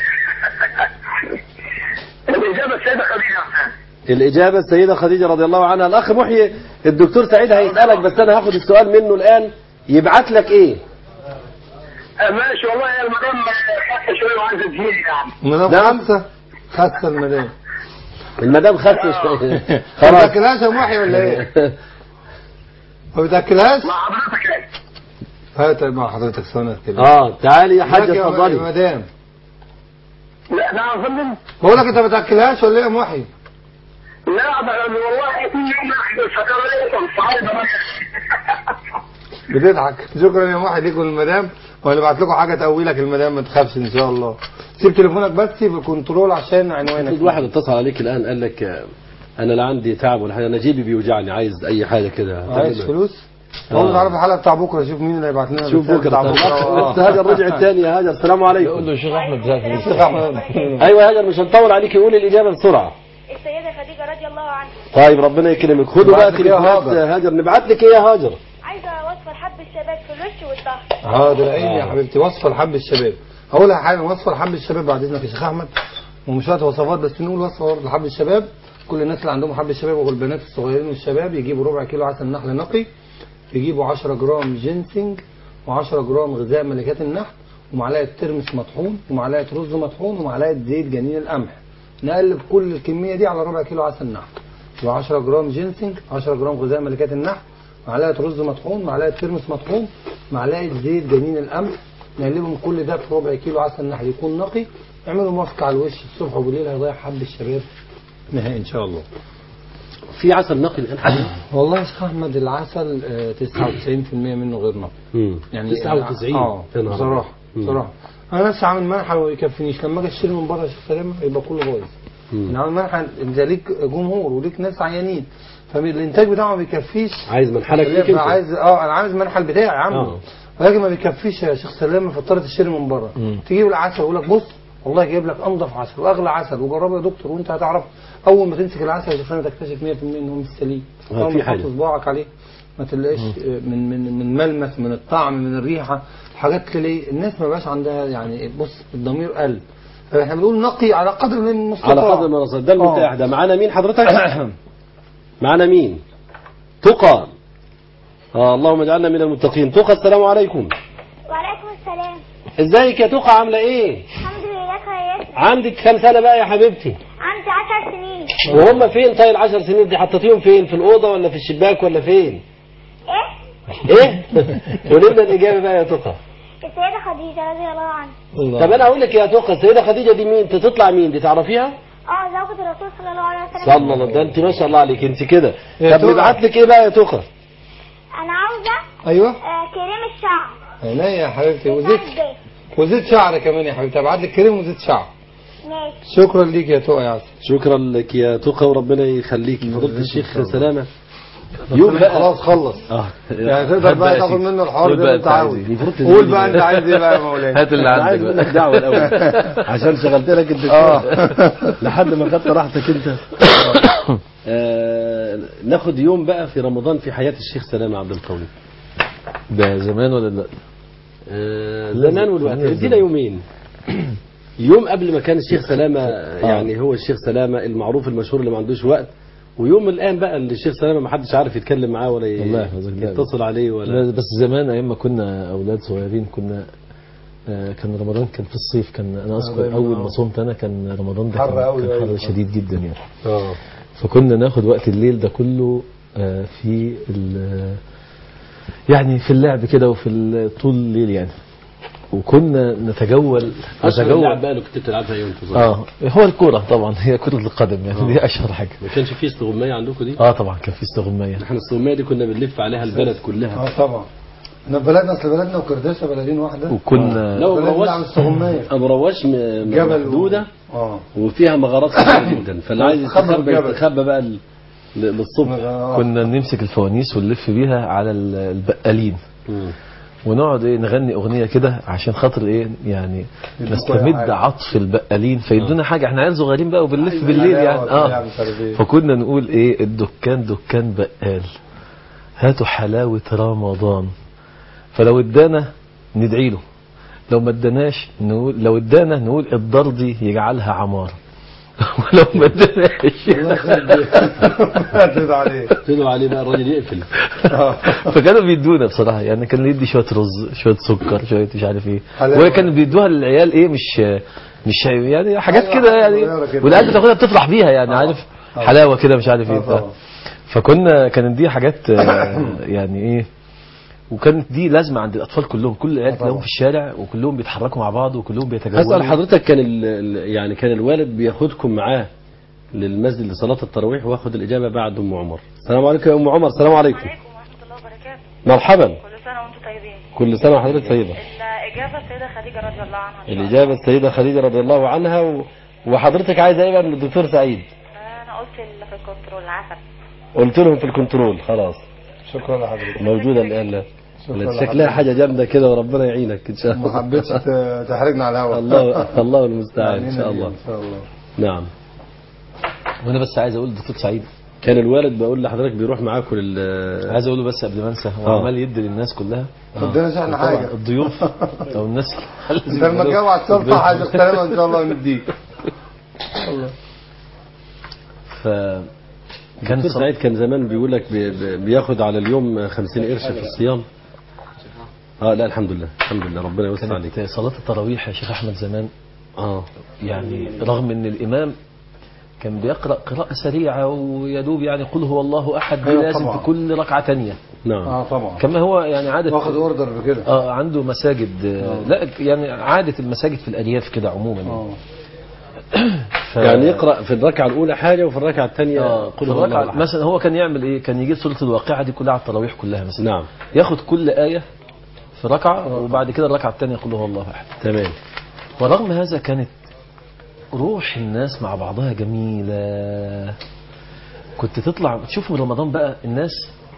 الإجابة السيدة خديجة. الإجابة السيدة خديجة رضي الله عنها. الأخ محي الدكتور سعيد هيسألك بس أنا هاخد السؤال منه الآن. يبعت لك إيه؟ ماشي والله يا المدام خاصة شوية وعايزة تجيلي يعني. المدام نعم. خمسه خمسه المدام. المدام خدت شوية. ما خلاص. بتاكلهاش يا محي ولا ايه؟ ما بتاكلهاش؟ مع حضرتك يعني. هات مع حضرتك سنه كده. اه تعالي يا ازيك حاجة يا اتفضلي. مدام. لا نعم فندم. بقول لك انت ما بتاكلهاش ولا ايه يا محي؟ لا ده والله كل يوم نحن سكرية صعيدة. بتضحك. شكرا يا محي ليك والمدام وهنبعت لكم حاجه تقوي لك المدام ما تخافش ان شاء الله. سيب تليفونك بس في الكنترول عشان عنوانك. في واحد اتصل عليك الآن قال لك آه، أنا لا عندي تعب ولا حاجة أنا جيبي بيوجعني عايز أي حاجة كده. عايز فلوس؟ آه. اقول تعرف الحلقه بتاع بكره شوف مين اللي هيبعت لنا شوف الرسالة بكرة. بتاع طب بكره. هاجر رجع الثاني يا هاجر السلام يقول عليكم. له الشيخ احمد زاهر. الشيخ احمد. أيوة يا هاجر مش هنطول عليك قولي الإجابة بسرعة. السيدة خديجة رضي الله عنها. طيب ربنا يكرمك. خدوا بقى نبعت لك إيه يا تليفونات هاجر؟ هاجر. نبعت لك إيه يا هاجر؟ عايزة وصفة لحب الشباب في الوش والظهر. حاضر عيني يا حبيبتي وصفه لحب الشباب. اقولها حاجه وصفه لحب الشباب بعد اذنك يا شيخ احمد، ومش وقت وصفات بس نقول وصفه برضه لحب الشباب. كل الناس اللي عندهم حب الشباب والبنات الصغيرين والشباب يجيبوا ربع كيلو عسل نحل نقي، يجيبوا عشرة جرام جينسينج و10 جرام غذاء ملكات النحل ومعلقه ترمس مطحون ومعلقه رز مطحون ومعلقه زيت جنين القمح. نقلب كل الكميه دي على ربع كيلو عسل نحل و10 جرام جينسينج، عشرة جرام غذاء ملكات النحل، معلقه رز مطحون، معلقه ترمس مطحون، معلقه زيت جنين القمح. نقلبهم كل ده في ربع كيلو عسل نحل يكون نقي. اعملوا ماسك على الوش الصبح وبالليل هيضيع حب الشباب نهائي ان شاء الله. في عسل نقي الان حاليا؟ والله يا شيخ احمد العسل آه، تسعة وتسعين بالمية منه غير نقي. يعني تسعة وتسعين اه بصراحه بصراحه انا نفسي عامل منحل وما يكفينيش، لما اجي اشتري من بره يا شيخ سلامه يبقى كله بايظ. انا عامل منحل، انت ليك جمهور وليك ناس عيانين فالانتاج بتاعه ما بيكفيش. عايز منحلك ليك انت؟ عايز اه انا عايز منحل بتاعي يا عم آه. ولكن ما بيكفيش يا شيخ سلامه، فاضطر تشتري من بره. تجيب العسل يقول لك بص والله جايب لك انضف عسل واغلى عسل وجربه يا دكتور وانت هتعرف اول ما تمسك العسل يا شيخ سلامه تكتشف مية بالمية ان هو مش سليم. آه في حاجه صباعك عليه ما تلاقيش من من من ملمس، من الطعم، من الريحه، حاجات اللي الناس ما بقاش عندها يعني. بص الضمير قل، فاحنا بنقول نقي على قدر من المستطاع، على قدر ما نستطيع. ده المتاح ده. معانا مين حضرتك؟ معانا مين؟ تقى. اه اللهم اجعلنا من المتقين. تقى السلام عليكم. وعليكم السلام. ازيك يا تقى عامله ايه؟ الحمد لله كويس. عندك كام سنه بقى يا حبيبتي؟ عندي عشر سنين. وهم فين طيب العشر سنين دي؟ حطيتيهم فين؟ في الاوضه ولا في الشباك ولا فين؟ ايه؟ ايه؟ قولي لنا الاجابه بقى يا تقى. السيدة خديجة رضي الله عنها. طب انا اقول لك يا تقى السيده خديجه دي مين؟ تطلع مين دي؟ تعرفيها؟ اه زوجة الرسول صلى الله عليه وسلم. صلى الله عليه وسلم. ده انت ما شاء الله عليك انت كده. طب نبعت لك ايه بقى يا تقى؟ انا عاوزة ايوه آه كريم الشعر. عينيا يا حبيبتي وزيت وزيت شعر كمان يا حبيبتي. ابعت لك كريم وزيت شعر. ماشي. شكرا ليك يا تقى يا عسل. شكرا لك يا تقى وربنا يخليكي. فضيله الشيخ سلامه يوم بقى خلاص خلص اه يعني تقدر بقى تاخد منه الحوار اللي انت عاوزه. قول بقى انت عايز ايه بقى يا مولانا. هات اللي عندك بقى. عايز منك دعوه الاول عشان شغلت لك الدكتور لحد ما خدت راحتك انت. آه ناخد يوم بقى في رمضان في حياه الشيخ سلامه عبد القوي. ده زمان ولا لا؟ آه زمان والوقت. ادينا يومين. يوم قبل ما كان الشيخ سلامه يعني هو الشيخ سلامه المعروف المشهور اللي ما عندوش وقت، ويوم الان بقى اللي الشيخ سلامه ما حدش عارف يتكلم معاه ولا يتصل عليه ولا. لا بس زمان ايام ما كنا اولاد صغيرين كنا آه كان رمضان كان في الصيف. كان انا اذكر اول ما صمت انا كان رمضان ده كان, كان حر شديد جدا يعني. اه فكنا ناخد وقت الليل ده كله آه في يعني في اللعب كده وفي طول الليل يعني. وكنا نتجول اشهر اللعب بقى اللي كنت بتلعبها يوم صغير. اه هو الكوره طبعا، هي كره القدم يعني. آه. دي اشهر حاجه. ما كانش فيه استغمايه عندكم دي؟ اه طبعا كان فيه استغمايه. احنا الاستغمايه دي كنا بنلف عليها البلد كلها. اه طبعا احنا بلدنا اصل بلدنا وكرداسه بلدين واحده. وكنا لو مروش ابو رواش جبل محدوده اه وفيها مغارات كتير جدا، فاللي عايز يستخبى يستخبى بقى للصبح. كنا نمسك الفوانيس ونلف بيها على البقالين ونقعد ايه نغني اغنيه كده عشان خاطر ايه يعني نستمد عطف البقالين فيدونا حاجه. احنا عيال صغيرين بقى وبنلف بالليل يعني. اه فكنا نقول ايه الدكان دكان بقال هاتوا حلاوه رمضان. فلو ادانا ندعي له، لو ما اداناش نقول لو ادانا نقول الضرضي يجعلها عمار ولو ما اداناش تدعوا عليه تدعوا عليه بقى الراجل يقفل. فكانوا بيدونا بصراحه يعني. كان يدي شويه رز شويه سكر شويه مش عارف ايه، وكانوا بيدوها للعيال ايه مش مش يعني حاجات كده يعني، والعيال بتاخدها بتفرح بيها يعني عارف حلاوه كده مش عارف ايه. فكنا كانت دي حاجات يعني ايه، وكانت دي لازمه عند الاطفال كلهم. كل العيال تلاقيهم في الشارع وكلهم بيتحركوا مع بعض وكلهم بيتجولوا. اسال حضرتك كان يعني كان الوالد بياخدكم معاه للمسجد لصلاه التراويح؟ واخد الاجابه بعد ام عمر. السلام عليكم يا ام عمر. السلام عليكم. وعليكم ورحمه الله وبركاته. مرحبا. كل سنه وانتم طيبين. كل سنه وحضرتك طيبه. الاجابه السيده خديجه رضي الله عنها. الاجابه السيده خديجه رضي الله عنها. و... وحضرتك عايزه ايه بقى من الدكتور سعيد؟ انا قلت اللي في الكنترول عسل. قلت لهم في الكنترول خلاص. شكرا لحضرتك. موجوده الان. شكلها حاجه جامده كده وربنا يعينك ان شاء الله. ما حبيتش تحرجنا على الهواء. الله الله المستعان ان شاء الله. ان شاء الله. نعم. وانا بس عايز اقول للدكتور سعيد كان الوالد بقول لحضرتك بيروح معاكم لل عايز اقوله بس قبل ما انسى، هو آه. عمال يدي للناس كلها ما اداناش احنا طبعاً حاجه. الضيوف او الناس انت لما تجمع الصفحه حاجه تستلمها ان شاء الله نديك. ف كان سعيد كان زمان بيقول لك بي- بي- بياخد على اليوم خمسين قرش في الصيام. اه لا الحمد لله الحمد لله ربنا يوسع عليك. كانت صلاة التراويح يا شيخ احمد زمان اه يعني رغم ان الامام كان بيقرأ قراءة سريعة ويدوب يعني قل هو الله احد دي أيوة لازم طبعاً. في كل ركعة تانية. نعم اه طبعا كما هو يعني عادة واخد اوردر بكده. اه عنده مساجد آه. لا يعني عادة المساجد في الارياف كده عموما يعني. اه ف... يعني يقرأ في الركعة الأولى حاجة وفي الركعة الثانية اه قل في هو الله الركعة أحد. مثلا هو كان يعمل ايه؟ كان يجيب سورة الواقعة دي كلها على التراويح كلها مثلا. نعم ياخد كل آية في ركعة وبعد كده الركعة الثانية قل هو الله احد. تمام. ورغم هذا كانت روح الناس مع بعضها جميلة. كنت تطلع تشوف من رمضان بقى الناس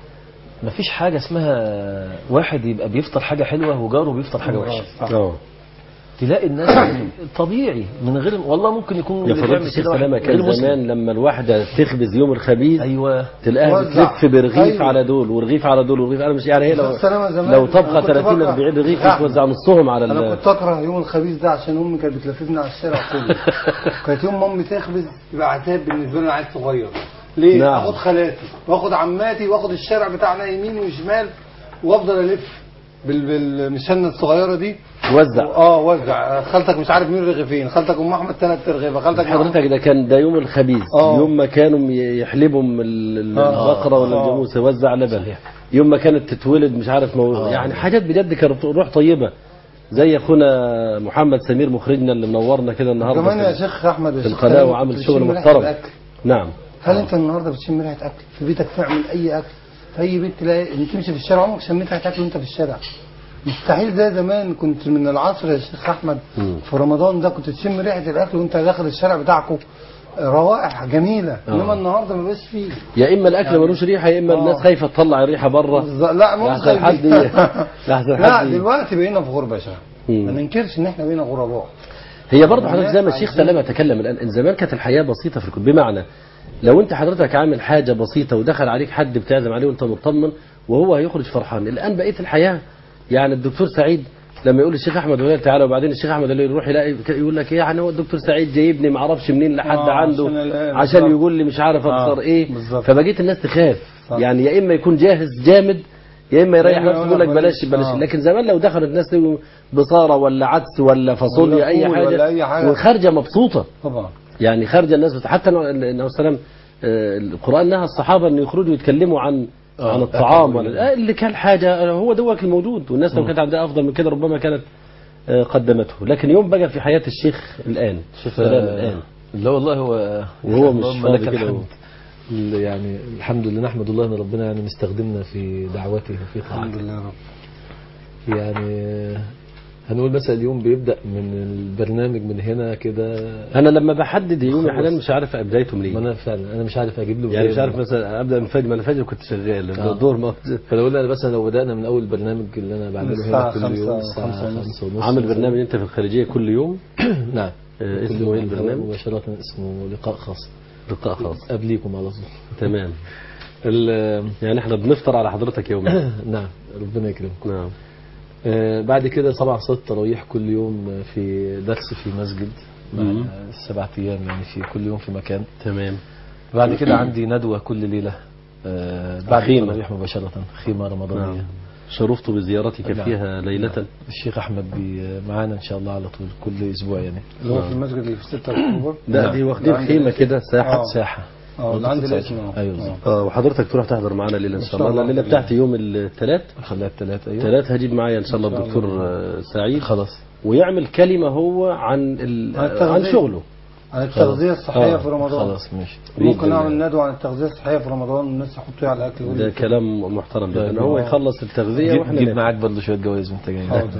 مفيش حاجة اسمها واحد يبقى بيفطر حاجة حلوة وجاره بيفطر حاجة وحشة. اه تلاقي الناس طبيعي من غير والله ممكن يكون يا اللي فضيلة بيعمل الشيخ كده واحد سلامة غير كان مسلم. زمان لما الواحدة تخبز يوم الخبيث ايوه تلاقيها توزع. بتلف برغيف أيوة. على دول ورغيف على دول ورغيف على مش يعني هي لو الشيخ سلامة زمان لو أنا طبخة كنت ثلاثين بكره- أربعين رغيف أحمد. توزع نصهم على انا ال كنت اكره يوم الخبيث ده عشان امي كانت بتلففني على الشارع كله. كانت يوم ما امي تخبز يبقى عتاب بالنسبه لنا عيل صغير. ليه؟ نعم. اخد خالاتي واخد عماتي واخد الشارع بتاعنا يمين وشمال وافضل الف بال بالمشنه الصغيره دي وزع. اه وزع. خالتك مش عارف مين رغيفين، خالتك ام احمد ثلاث رغيفه، خالتك حضرتك ده كان ده يوم الخبيث. آه. يوم ما كانوا يحلبوا ال- ال- آه. البقرة ولا آه. الجاموسة وزع لبن. صحيح. يوم ما كانت تتولد مش عارف مو... آه. يعني حاجات بجد كانت روح طيبة زي اخونا محمد سمير مخرجنا اللي منورنا كده النهارده كمان يا في- شيخ احمد يا في شيخ القناة سلام، وعامل كنت شغل بتشم ريحة محترم. الأكل. نعم هل انت النهارده بتشم ريحه اكل في بيتك؟ تعمل اي اكل في اي بيت تلاقي انت تمشي في الشارع عمرك شميت ريحه اكل وانت في الشارع؟ مستحيل زي زمان كنت من العصر يا شيخ احمد مم. في رمضان ده كنت تشم ريحه الاكل وانت داخل الشارع بتاعكم روائح جميله. آه. انما النهارده ما بقاش فيه. يا اما الاكل يعني- ملوش ريحه يا اما آه. الناس خايفه تطلع الريحه بره. بالظبط. لا مو لحظة حد خايفين. ي- لحظة لا حد ي- دلوقتي بقينا في غربه يا شيخ. مم. ما ننكرش ان احنا بقينا غرباء. هي برضه حضرتك زي ما الناس الشيخ عايزين- سلامة تكلم الآن إن زمان كانت الحياة بسيطة في الكل. بمعنى لو أنت حضرتك عامل حاجة بسيطة ودخل عليك حد بتعزم عليه وأنت مطمن وهو هيخرج فرحان. الآن بقيت الحياة يعني الدكتور سعيد لما يقول الشيخ أحمد ولا تعالى وبعدين الشيخ أحمد اللي يروح يلاقي يقول لك إيه يعني هو الدكتور سعيد جايبني ما أعرفش منين لحد آه، عنده عشان ال- عشان بالظبط. يقول لي مش عارف أفطر آه، إيه. بالظبط. فبقيت الناس تخاف صح. يعني يا إما يكون جاهز جامد يا إما يريح يا إما نفسه يقول يقول لك لك بلاش بلاش. بلاش. آه. لكن زمان لو دخلت الناس بصارة ولا عدس ولا فاصوليا ولا أي فول حاجة ولا أي حاجة. وخارجة مبسوطة طبعا يعني خارج الناس بت... حتى النبي صلى الله عليه وسلم آه، القرآن نهى الصحابة أن يخرجوا يتكلموا عن آه، عن الطعام أكل ولا آه، اللي كان حاجة هو دوك الموجود والناس لو مم. كانت عندها أفضل من كده ربما كانت آه، قدمته. لكن يوم بقى في حياة الشيخ الآن الشيخ سلام الآن لا والله هو وهو مش اللهم فاضي لك كده الحمد. ال- يعني الحمد لله نحمد الله ان ربنا يعني مستخدمنا في دعوته وفي الحمد طاعته. لله يا رب. يعني هنقول مثلا اليوم بيبدأ من البرنامج من هنا كده. أنا لما بحدد يومي خلاص. حاليا مش عارف بدايته ما منين انا فعلا انا مش عارف اجيب له يعني مش بداية عارف منين. مثلا أبدأ من الفجر ما أنا الفجر كنت شغال آه. الدور ما فلو قلنا مثلا لو بدأنا من اول برنامج اللي انا بعمله الساعة هنا كل خمسة يوم أو الساعة خمسة ونص. خمسة ونص عامل برنامج أنت في الخارجية كل يوم نعم. آه، كل اسمه يوم إيه على الهواء البرنامج؟ مباشرة اسمه لقاء خاص لقاء خاص قبليكم على طول. تمام. ال- يعني احنا بنفطر على حضرتك يوميا. نعم ربنا يكرمك. نعم آه، بعد كده طبعا صلاة التراويح كل يوم في درس في مسجد مم. مع السبعة أيام يعني في كل يوم في مكان. تمام. بعد كده عندي ندوة كل ليلة آه، بعد خيمة. التراويح مباشرة خيمة رمضانية. نعم. شرفت بزيارتك نعم. فيها ليلة. الشيخ أحمد بي معانا إن شاء الله على طول كل أسبوع يعني. اللي هو في المسجد اللي في ستة أكتوبر. لا دي واخدين عندي خيمة الاسم. كده ساحة. آه. ساحة. اه اللي عندي الاسم أيوة اهو. بالظبط. اه وحضرتك تروح تحضر معانا الليلة ان شاء الله. أنا الليلة بتاعتي يوم الثلاث خليها الثلاثة أيوة. ثلاث هجيب معايا ان شاء الله إن شاء الدكتور الله. آه، سعيد خلاص. ويعمل كلمة هو عن ال... عن التغذية. عن شغله. عن التغذية الصحية آه. في رمضان. خلاص ماشي. ممكن بإذن نعمل الله. ندوة عن التغذية الصحية في رمضان الناس يحطوا على الأكل. يقول ده لي كلام محترم جدا. طيب. هو آه. يخلص التغذية جيب, واحنا جيب ناكل. معاك برضه شوية جوايز وانت جاي. حاضر.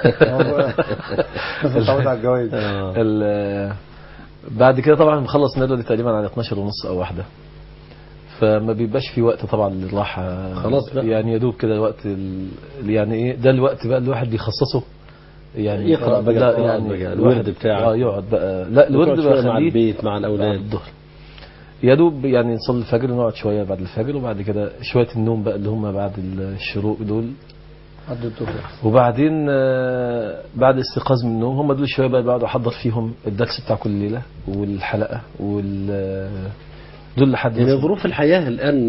بس متعود على الجواز. آه. ال- بعد كده طبعا بخلص الندوة دي تقريبا على اتناشر ونص او واحدة. فما بيبقاش في وقت طبعا للراحة. خلاص بقى. يعني يدوب كده وقت ال... يعني ايه ده الوقت بقى الواحد بيخصصه يعني يقرأ بقى لا القرآن يعني بقى، الواحد الورد بتاعه. اه يقعد بقى لا الورد وتقعد بقى شوية مع خليه البيت مع بعد الأولاد. الظهر. يا دوب يعني نصلي الفجر نقعد شويه بعد الفجر، وبعد كده شويه النوم بقى اللي هم بعد الشروق دول، وبعدين بعد استيقاظ من النوم هم دول شويه بقى بقعد احضر فيهم الدرس بتاع كل ليله والحلقه وال دول لحد يعني ظروف الحياه الان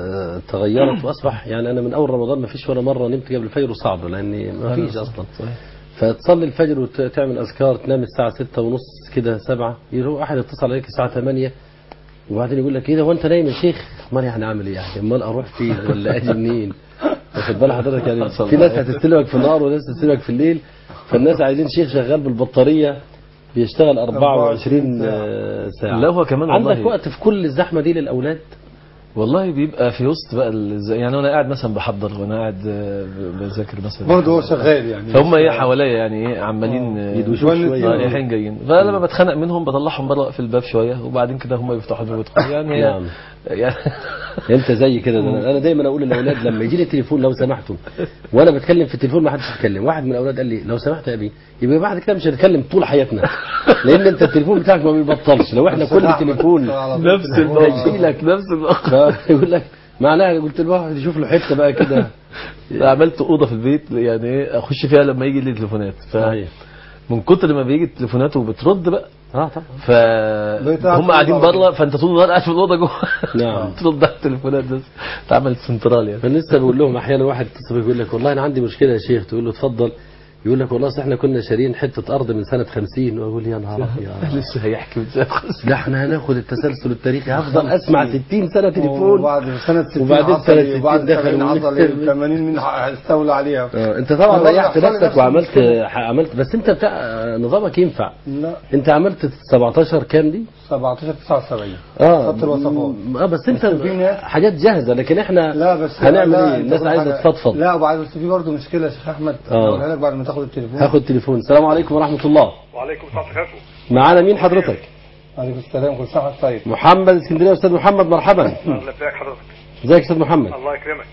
تغيرت واصبح يعني انا من اول رمضان ما فيش ولا مره نمت قبل الفجر وصعب لان ما فيش اصلا. فتصلي الفجر وتعمل اذكار، تنام الساعه ستة ونص كده سبعة، يروح احد يتصل عليك الساعه ثمانية وبعدين يقول لك ايه ده وانت نايم يا شيخ؟ امال يعني اعمل ايه يعني؟ امال اروح فين ولا اجي منين؟ واخد بال حضرتك؟ يعني في ناس هتستلمك في النهار وناس هتستلمك في الليل، فالناس عايزين شيخ شغال بالبطاريه بيشتغل أربعة وعشرين ساعه. لا هو كمان عندك وقت في كل الزحمه دي للاولاد؟ والله بيبقى في وسط بقى يعني انا قاعد مثلا بحضر وانا قاعد بذاكر مثلا برضه هو شغال يعني، فهم ايه حواليا يعني ايه عمالين يدوشوا شويه رايحين جايين، فلما بتخانق منهم بطلعهم بره في الباب شويه وبعدين كده هم يفتحوا الباب ويدخلوا يعني يعني, يعني انت زي كده. انا دايما اقول للاولاد لما يجي لي تليفون لو سمحتوا وانا بتكلم في التليفون ما حدش يتكلم. واحد من الاولاد قال لي لو سمحت يا ابي يبقى بعد كده مش هنتكلم طول حياتنا لان انت التليفون بتاعك ما بيبطلش. لو احنا كل تليفون نفس هيجي لك نفس يقول لك معناها قلت له واحد يشوف له حته بقى كده. عملت اوضه في البيت يعني ايه اخش فيها لما يجي لي تليفونات، من كتر ما بيجي التليفونات وبترد بقى اه طبعا فهم قاعدين بره فانت طول النهار قاعد في الاوضه جوه نعم ترد على التليفونات بس اتعمل سنترال يعني. فلسه بقول لهم احيانا واحد يتصل يقول لك والله انا عندي مشكله يا شيخ، تقول له اتفضل، يقول لك والله احنا كنا شارين حته ارض من سنه خمسين، واقول يا نهار ابيض لسه هيحكي من سنه خمسين. لا احنا هناخد التسلسل التاريخي، هفضل اسمع ستين سنه تليفون وبعد سنه ستين وبعدين سنه ستين وبعد دخل حصل ثمانين من استولى عليها. اه انت طبعا ريحت نفسك وعملت عملت بس انت بتاع نظامك ينفع. لا انت عملت سبعتاشر كام دي؟ سبعتاشر تسعة وسبعين اه خط الوصفات. اه بس انت حاجات جاهزه لكن احنا لا بس هنعمل ايه؟ الناس عايزه تفضفض. لا وبعد بس في برضه مشكله يا شيخ احمد هقولها لك بعد ما تاخد التليفون. هاخد التليفون. السلام عليكم ورحمه الله. وعليكم السلام ورحمه الله. معانا مين حضرتك؟ وعليكم السلام. كل سنه وانت طيب. محمد اسكندريه. استاذ محمد مرحبا. اهلا بك حضرتك. ازيك يا استاذ محمد؟ الله يكرمك.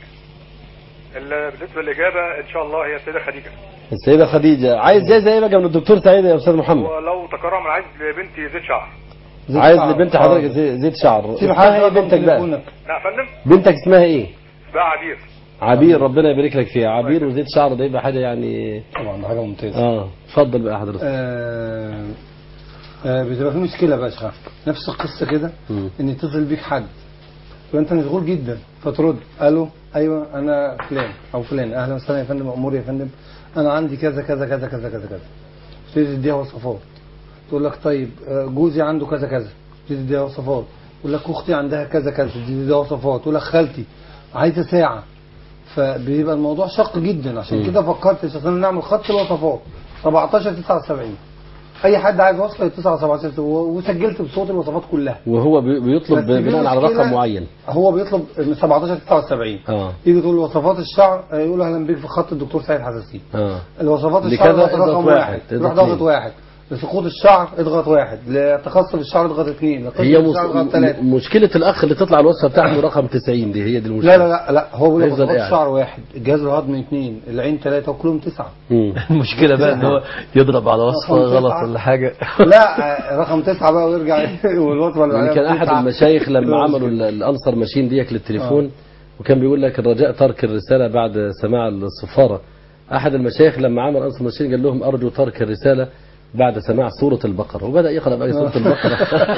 بالنسبه للاجابه ان شاء الله هي السيده خديجه. السيده خديجه. عايز زي زي بقى من الدكتور سعيد يا استاذ محمد؟ ولو تكرم عايز لبنتي زيت شعر. عايز لبنت حضرتك زيت شعر. اسمها ايه بنتك بقى؟ لا يا فندم. بنتك اسمها ايه؟ اسمها عبير. عبير ربنا يبارك لك فيها. عبير وزيت شعر ده يبقى حاجه يعني طبعا حاجه ممتازه. اه اتفضل بقى حضرتك. آه آه بتبقى في مشكله بقى يا شيخ، نفس القصه كده ان يتصل بيك حد وانت مشغول جدا فترد الو ايوه انا فلان او فلان اهلا وسهلا يا فندم امور يا فندم انا عندي كذا كذا كذا كذا كذا كذا تبتدي تديها وصفات. تقول لك طيب جوزي عنده كذا كذا تبتدي تديها وصفات. تقول لك اختي عندها كذا كذا تبتدي تديها وصفات. تقول لك خالتي عايزه ساعه. فبيبقى الموضوع شق جدا عشان كده فكرت عشان نعمل خط الوصفات سبعتاشر تسعة وسبعين. اي حد عايز وصفه يتصل على سبعتاشر وسجلت بصوت الوصفات كلها. وهو بيطلب بناء على رقم معين. هو بيطلب من سبعتاشر تسعة وسبعين. اه يجي تقول وصفات الشعر يقول اهلا بيك في خط الدكتور سعيد حساسين. اه الوصفات الشعر رقم واحد يروح ضاغط واحد. لسقوط الشعر اضغط واحد، لتقصف الشعر اضغط اثنين، هي مس... م... مشكلة الأخ اللي تطلع الوصفة بتاعته رقم تسعين دي هي دي المشكلة. لا لا لا لا هو بيقول وصفات الشعر واحد، الجهاز الهضمي اثنين، العين ثلاثة وكلهم تسعة. المشكلة بقى ان هو يضرب على وصفة غلط ولا حاجة. لا رقم تسعة بقى ويرجع والوصفة اللي بعدها. كان أحد المشايخ لما عملوا الأنصر ماشين ديك للتليفون آه. وكان بيقول لك الرجاء ترك الرسالة بعد سماع الصفارة. أحد المشايخ لما عمل أنصر ماشين قال لهم أرجو ترك الرسالة بعد سماع سورة البقرة، وبدأ يقرأ بقى سورة البقرة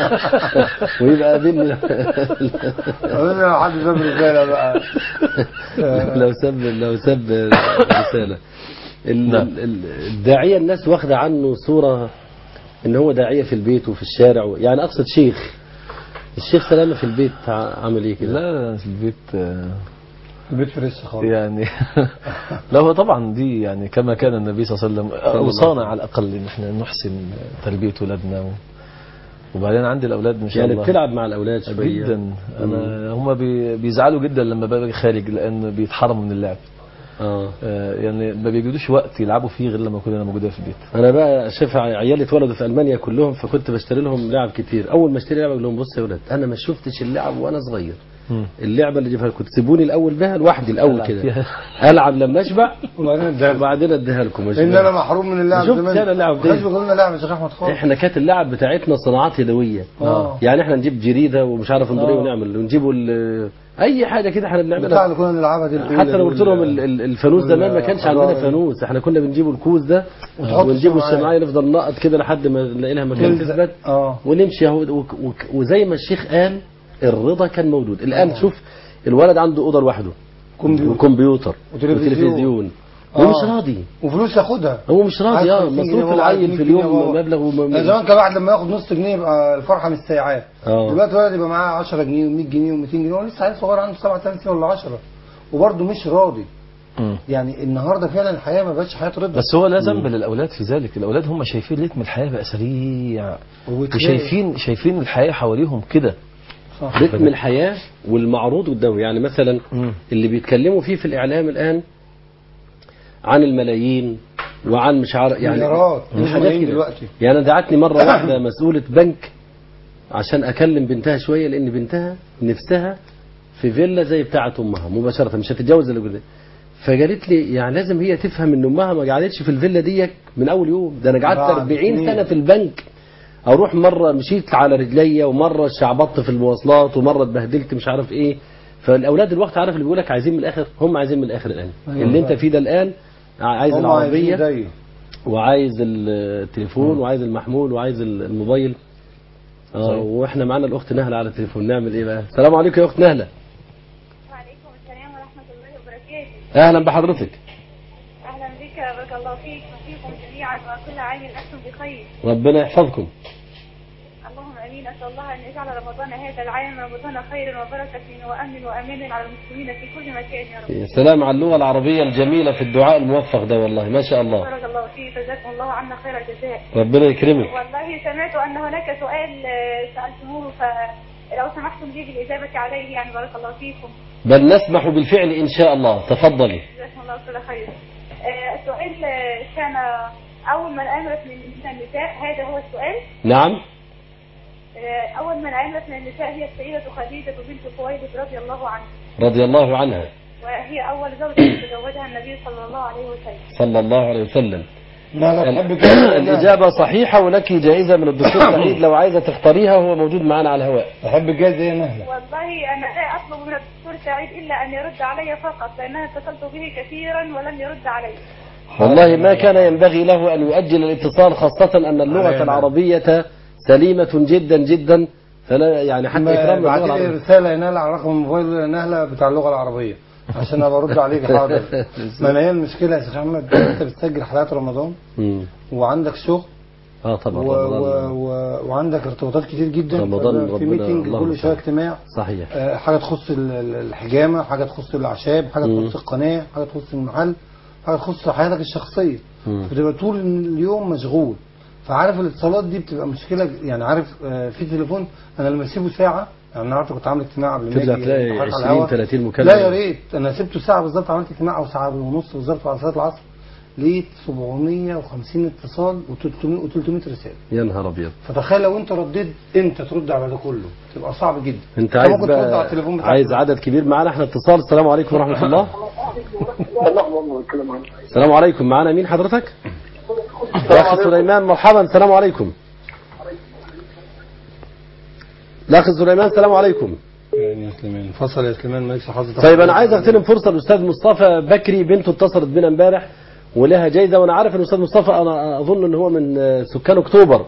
ويبقى دين لو حد ساب رسالة بقى لو ساب لو ساب رسالة. الداعية الناس واخدة عنه صورة ان هو داعية في البيت وفي الشارع، يعني اقصد شيخ. الشيخ سلامة في البيت عامل ايه كده؟ لا في البيت البيت فريش خالص يعني. لا هو طبعا دي يعني كما كان النبي صلى الله عليه وسلم اوصانا على الاقل ان احنا نحسن تربيه اولادنا و... وبعدين عندي الاولاد ما شاء يعني الله يعني بتلعب مع الاولاد شويه جدا. انا هم بي... بيزعلوا جدا لما باجي خارج لان بيتحرموا من اللعب. اه يعني ما بيجدوش وقت يلعبوا فيه غير لما اكون انا موجوده في البيت. انا بقى شايف عيالي اتولدوا في المانيا كلهم، فكنت بشتري لهم لعب كتير. اول ما اشتري لعبه اقول لهم بصوا يا ولاد انا ما شفتش اللعب وانا صغير، مم. اللعبه اللي جبتها كنت سيبوني الاول بها لوحدي الاول ألعب كده فيها. العب لما اشبع وبعدين اديها وبعدين اديها لكم مش ان انا محروم من اللعب شفت زمان. أنا اللعب دي. ما كانش بيقولوا لنا لعب يا شيخ احمد خالص. احنا كانت اللعب بتاعتنا صناعات يدويه اه. يعني احنا نجيب جريده ومش عارف ندور ايه آه. ونعمل ونجيبوا ال- اي حاجه كده احنا بتاع بنعملها اللي كنا نلعبها دي الأولى حتى لو دي قلت لهم وال- ال- ال- الفانوس زمان ما كانش عندنا والحضارة. فانوس احنا كنا بنجيبوا الكوز ده وتحط ونجيبوا الشمعية. الشمعيه نفضل نقط كده لحد ما نلاقي لها مكان تلزق. تثبت اه. ونمشي اهو وك- وك- وزي ما الشيخ قال الرضا كان موجود الان آه. شوف الولد عنده اوضه لوحده كمبيوتر. وكمبيوتر وتلفزيون. وتلفزيون آه. ومش راضي وفلوس ياخدها. هو مش راضي عايز اه خمسين جنيه مصروف بابا، عايز العيل مية في جنيه اليوم بابا. مبلغ وم- يعني زمان كان واحد لما ياخد نص جنيه يبقى الفرحه مش سايعاه. اه دلوقتي الولد يبقى معاه عشرة جنيه و100 جنيه و200 جنيه هو لسه عيل صغير عنده سبع ثمان سنين ولا عشرة وبرضه مش راضي. مم. يعني النهارده فعلا الحياه ما بقتش حياه رضا. بس هو لا ذنب للاولاد في ذلك. الاولاد هم شايفين رتم الحياه بقى سريع وشايفين شايفين الحياه حواليهم كده. صح. رتم الحياه والمعروض قدامه يعني مثلا مم. اللي بيتكلموا فيه في الاعلام الان عن الملايين وعن مش عارف يعني مليارات مش حاجات ملايين كده. دلوقتي. يعني انا دعتني مره واحده مسؤوله بنك عشان اكلم بنتها شويه لان بنتها نفسها في فيلا زي بتاعه امها مباشره مش هتتجوز الا كده. فقالت لي يعني لازم هي تفهم ان امها ما قعدتش في الفيلا ديك من اول يوم ده انا قعدت بعد أربعين سنين. سنه في البنك اروح مره مشيت على رجليا ومره شعبطت في المواصلات ومره اتبهدلت مش عارف ايه. فالاولاد الوقت عارف اللي بيقول لك عايزين من الاخر هم عايزين من الاخر الان أيوة. اللي انت فيه ده الان عايز هم عايزين العربيه زيه. وعايز التليفون وعايز المحمول وعايز الموبايل. اه صحيح. واحنا معانا الاخت نهله على التليفون نعمل ايه بقى؟ السلام عليكم يا اخت نهله. وعليكم السلام ورحمة الله وبركاته. اهلا بحضرتك. أهلا بك بارك الله فيك وفيكم جميعا وكل عام أنتم بخير. ربنا يحفظكم. اللهم امين. اسال الله ان يجعل رمضان هذا العام رمضان خير وبركه وامن وامان على المسلمين في كل مكان يا رب. يا سلام على اللغه العربيه الجميله في الدعاء الموفق ده والله ما شاء الله. بارك الله فيك جزاكم الله عنا خير الجزاء. ربنا يكرمك. والله سمعت ان هناك سؤال آه، سالتموه فلو سمحتم لي بالاجابه عليه يعني بارك الله فيكم. بل نسمح بالفعل ان شاء الله تفضلي. جزاكم الله كل خير. آه، السؤال آه، كان اول من امرت من النساء هذا هو السؤال. نعم. أول من عملت من النساء هي السيدة خديجة بنت خويلد رضي الله عنها. رضي الله عنها. وهي أول زوجة تزوجها النبي صلى الله عليه وسلم. صلى الله عليه وسلم. لا لا بحب كده. الإجابة صحيحة ولك جائزة من الدكتور سعيد لو عايزة تختاريها هو موجود معنا على الهواء. بحب الجايزه يا نهله. والله أنا لا أطلب من الدكتور سعيد إلا أن يرد علي فقط لأنها اتصلت به كثيرا ولم يرد علي. والله ما كان ينبغي له أن يؤجل الاتصال خاصة أن اللغة العربية سليمة جدا جدا فلا يعني حتى إكرام بعت اللغة لي العربية. رساله يا نهله على رقم الموبايل يا نهله بتاع اللغه العربيه عشان ابقى ارد عليك حاضر. ما انا هي المشكله يا شيخ احمد انت بتسجل حلقات رمضان مم. وعندك شغل اه طبعا و... و... رمضان. و... وعندك ارتباطات كتير جدا. رمضان في ربنا ميتنج اللهم كل شويه صل. اجتماع. صحيح. آه، حاجه تخص ال- ال- الحجامه، حاجه تخص الاعشاب، حاجه مم. تخص القناه، حاجه تخص المحل، حاجه تخص حياتك الشخصيه. مم. بتبقى طول اليوم مشغول. فعارف الاتصالات دي بتبقى مشكله يعني عارف آه، في تليفون انا لما اسيبه ساعه يعني النهارده كنت عامل اجتماع قبل ما ترجع اجي تلاقي حضرتك على عشرين الهوا. ثلاثين مكالمة. لا يا ريت انا سبته ساعه بالظبط عملت اجتماع او ساعه ونص بالظبط بعد صلاه العصر لقيت سبعمية وخمسين اتصال و300 رساله. يا نهار ابيض. فتخيل لو انت رديت انت ترد على ده كله تبقى صعب جدا. انت عايز ممكن ترد على بقى التليفون بتاعك. عايز عدد كبير معانا احنا اتصال. السلام عليكم ورحمة الله. السلام عليكم معانا مين حضرتك؟ الاخ سليمان مرحبا. السلام عليكم. الاخ سليمان السلام عليكم. يعني يا سليمان فصل يا سليمان مالكش حظ. طيب انا عايز اغتنم فرصه الاستاذ مصطفى بكري بنته اتصلت بنا امبارح ولها جايزه وانا عارف ان الاستاذ مصطفى انا اظن ان هو من سكان اكتوبر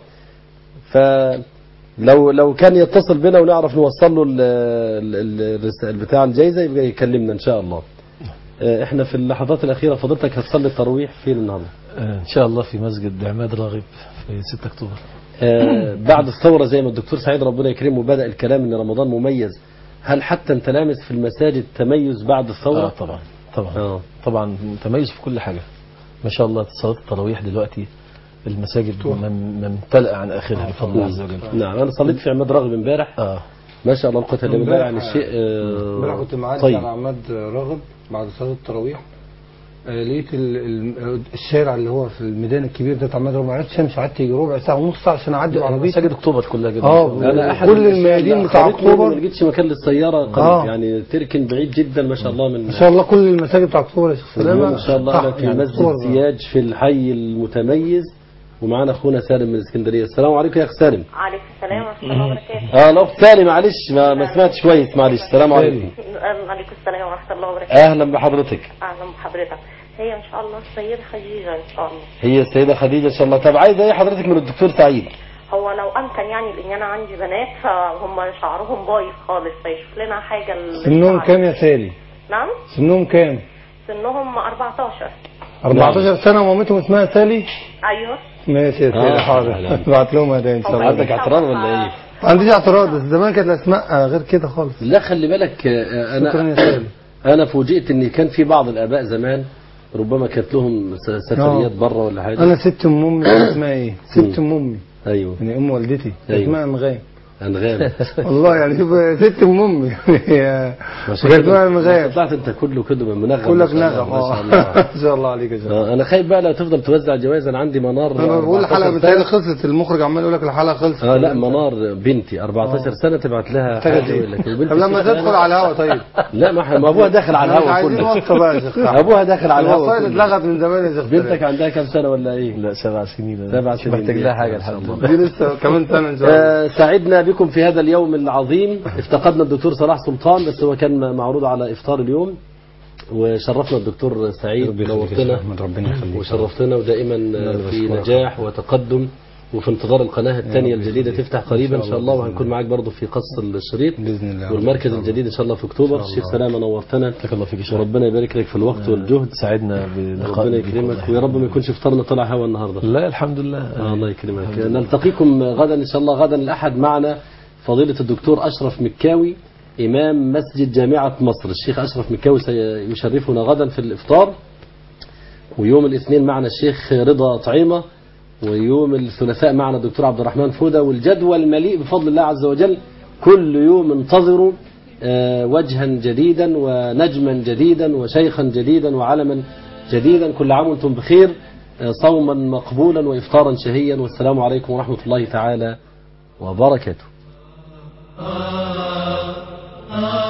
فلو لو كان يتصل بنا ونعرف نوصل له ال- ال- الرسائل بتاع الجايزه يبقى يكلمنا ان شاء الله. احنا في اللحظات الاخيره فضلتك هتصلي التراويح فين النهارده؟ آه، ان شاء الله في مسجد عماد راغب في ستة اكتوبر. آه، بعد الثوره زي ما الدكتور سعيد ربنا يكرمه بدا الكلام ان رمضان مميز. هل حتى انت لامس في المساجد تميز بعد الثوره؟ آه طبعا طبعا آه. طبعا تميز في كل حاجه ما شاء الله. صلاه التراويح دلوقتي المساجد مم- ممتلئه عن اخرها بفضل الله عز وجل. نعم انا صليت في عماد راغب امبارح. اه ما شاء الله القتل بالله يعني شيء امبارح كنت آه معدي طيب. على عماد راغب بعد صلاه التراويح آه، لقيت ال- ال- الشارع اللي هو في الميدان الكبير ده اتعمل ما عرفتش امشي، قعدت يجي ربع ساعه ونص ساعه عشان اعدي بعربيتي. مساجد اكتوبر كلها كده. اه انا احد كل الميادين بتاع اكتوبر ما لقيتش مكان للسياره قريب، آه. يعني تركن بعيد جدا ما شاء الله من ما شاء الله كل المساجد بتاع اكتوبر يا شيخ سلامه ما شاء الله صح، أنا في يعني مسجد أكتوبر. سياج في الحي المتميز، ومعانا اخونا سالم من اسكندريه. السلام عليكم يا اخ سالم. عليكم السلام ورحمة الله وبركاته. اه لو سالم معلش ما, ما سمعتش كويس، معلش. السلام عليكم. عليكم السلام ورحمة الله وبركاته. اهلا بحضرتك. أهلا بحضرتك. هي إن شاء الله السيدة خديجة إن شاء الله. هي السيده خديجه ان شاء الله. طب عايزه ايه حضرتك من الدكتور سعيد؟ هو لو أمكن يعني لأن أنا عندي بنات فهم شعرهم بايظ خالص فيشوف لنا حاجة لل- سنهم كام يا سالي؟ نعم سنهم كام؟ سنهم أربعتاشر. أربعتاشر سنه ومامتهم اسمها سالي. أيوه. ماشي يا سالي آه، حاضر أهلاً. بعت لهم هدايا ان شاء الله. عندك اعتراض ولا ايه؟ ما عنديش اعتراض، بس زمان كانت الاسماء غير كده خالص. لا خلي بالك، آه، شكرا يا انا سالي. انا فوجئت ان كان في بعض الاباء زمان ربما كانت لهم س- سفريات آه. بره ولا حاجه. انا ست ام امي كان اسمها ايه؟ ست ام امي ايوه يعني ام والدتي كان أيوة. اسمها انغام. انغام. والله يعني شوف ست ام امي هي ما شاء كانت الله. اسمها انغام. طلعت انت كله كده من منغم. كلك ما شاء الله، نغم ما شاء اه الله. ان شاء الله عليك يا شيخ. آه، انا خايف بقى لا تفضل توزع جوائز. انا عندي منار انا بقول الحلقه أربعتاشر بتاعتي سنة. خلصت، المخرج عمال يقول لك الحلقه خلصت. اه لا منار بنتي أربعتاشر سنه تبعت لها محتاجة حاجه إيه؟ يقول لك وبنتي طب لما ستة تدخل أنا- على الهوا طيب. لا ما إحنا- ما ابوها داخل على مش الهوا عايزين كله. واسطه بقى يا شيخ. ابوها داخل على الهوا الوسائط كله. اتلغت من زمان يا شيخ. بنتك عندها كام سنه ولا ايه؟ لا سبع سنين. سبع سنين. محتاج لها حاجة ما شاء الحمد الله. لله. دي لسه كمان سنه ان شاء الله. آه، سعدنا بكم في هذا اليوم العظيم. افتقدنا الدكتور صلاح سلطان بس هو كان معروض على افطار اليوم، وشرفنا الدكتور سعيد، نورتنا ربنا يخليك. وشرفتنا، ودائما في نجاح وتقدم، وفي انتظار القناة الثانية الجديدة تفتح قريبا إن شاء الله، وهنكون معاك برضه في قص الشريط باذن الله. والمركز الجديد إن شاء الله في أكتوبر. الشيخ سلامة نورتنا، بارك الله فيك يا شيخ. وربنا يبارك لك في الوقت والجهد. سعدنا بلقاء ربنا يكرمك، ويا رب ما يكونش فطرنا طلع هوا النهارده. لا الحمد لله. آه الله يكرمك. نلتقيكم غدا إن شاء الله. غدا الأحد معنا فضيلة الدكتور أشرف مكاوي إمام مسجد جامعة مصر. الشيخ أشرف مكاوي سيشرفنا غدا في الإفطار. ويوم الاثنين معنا الشيخ رضا طعيمة، ويوم الثلاثاء معنا الدكتور عبد الرحمن فودة. والجدول مليء بفضل الله عز وجل. كل يوم انتظروا آه، وجها جديدا ونجما جديدا وشيخا جديدا وعلما جديدا. كل عام وانتم بخير. آه، صوما مقبولا وإفطارا شهيا. والسلام عليكم ورحمة الله تعالى وبركاته.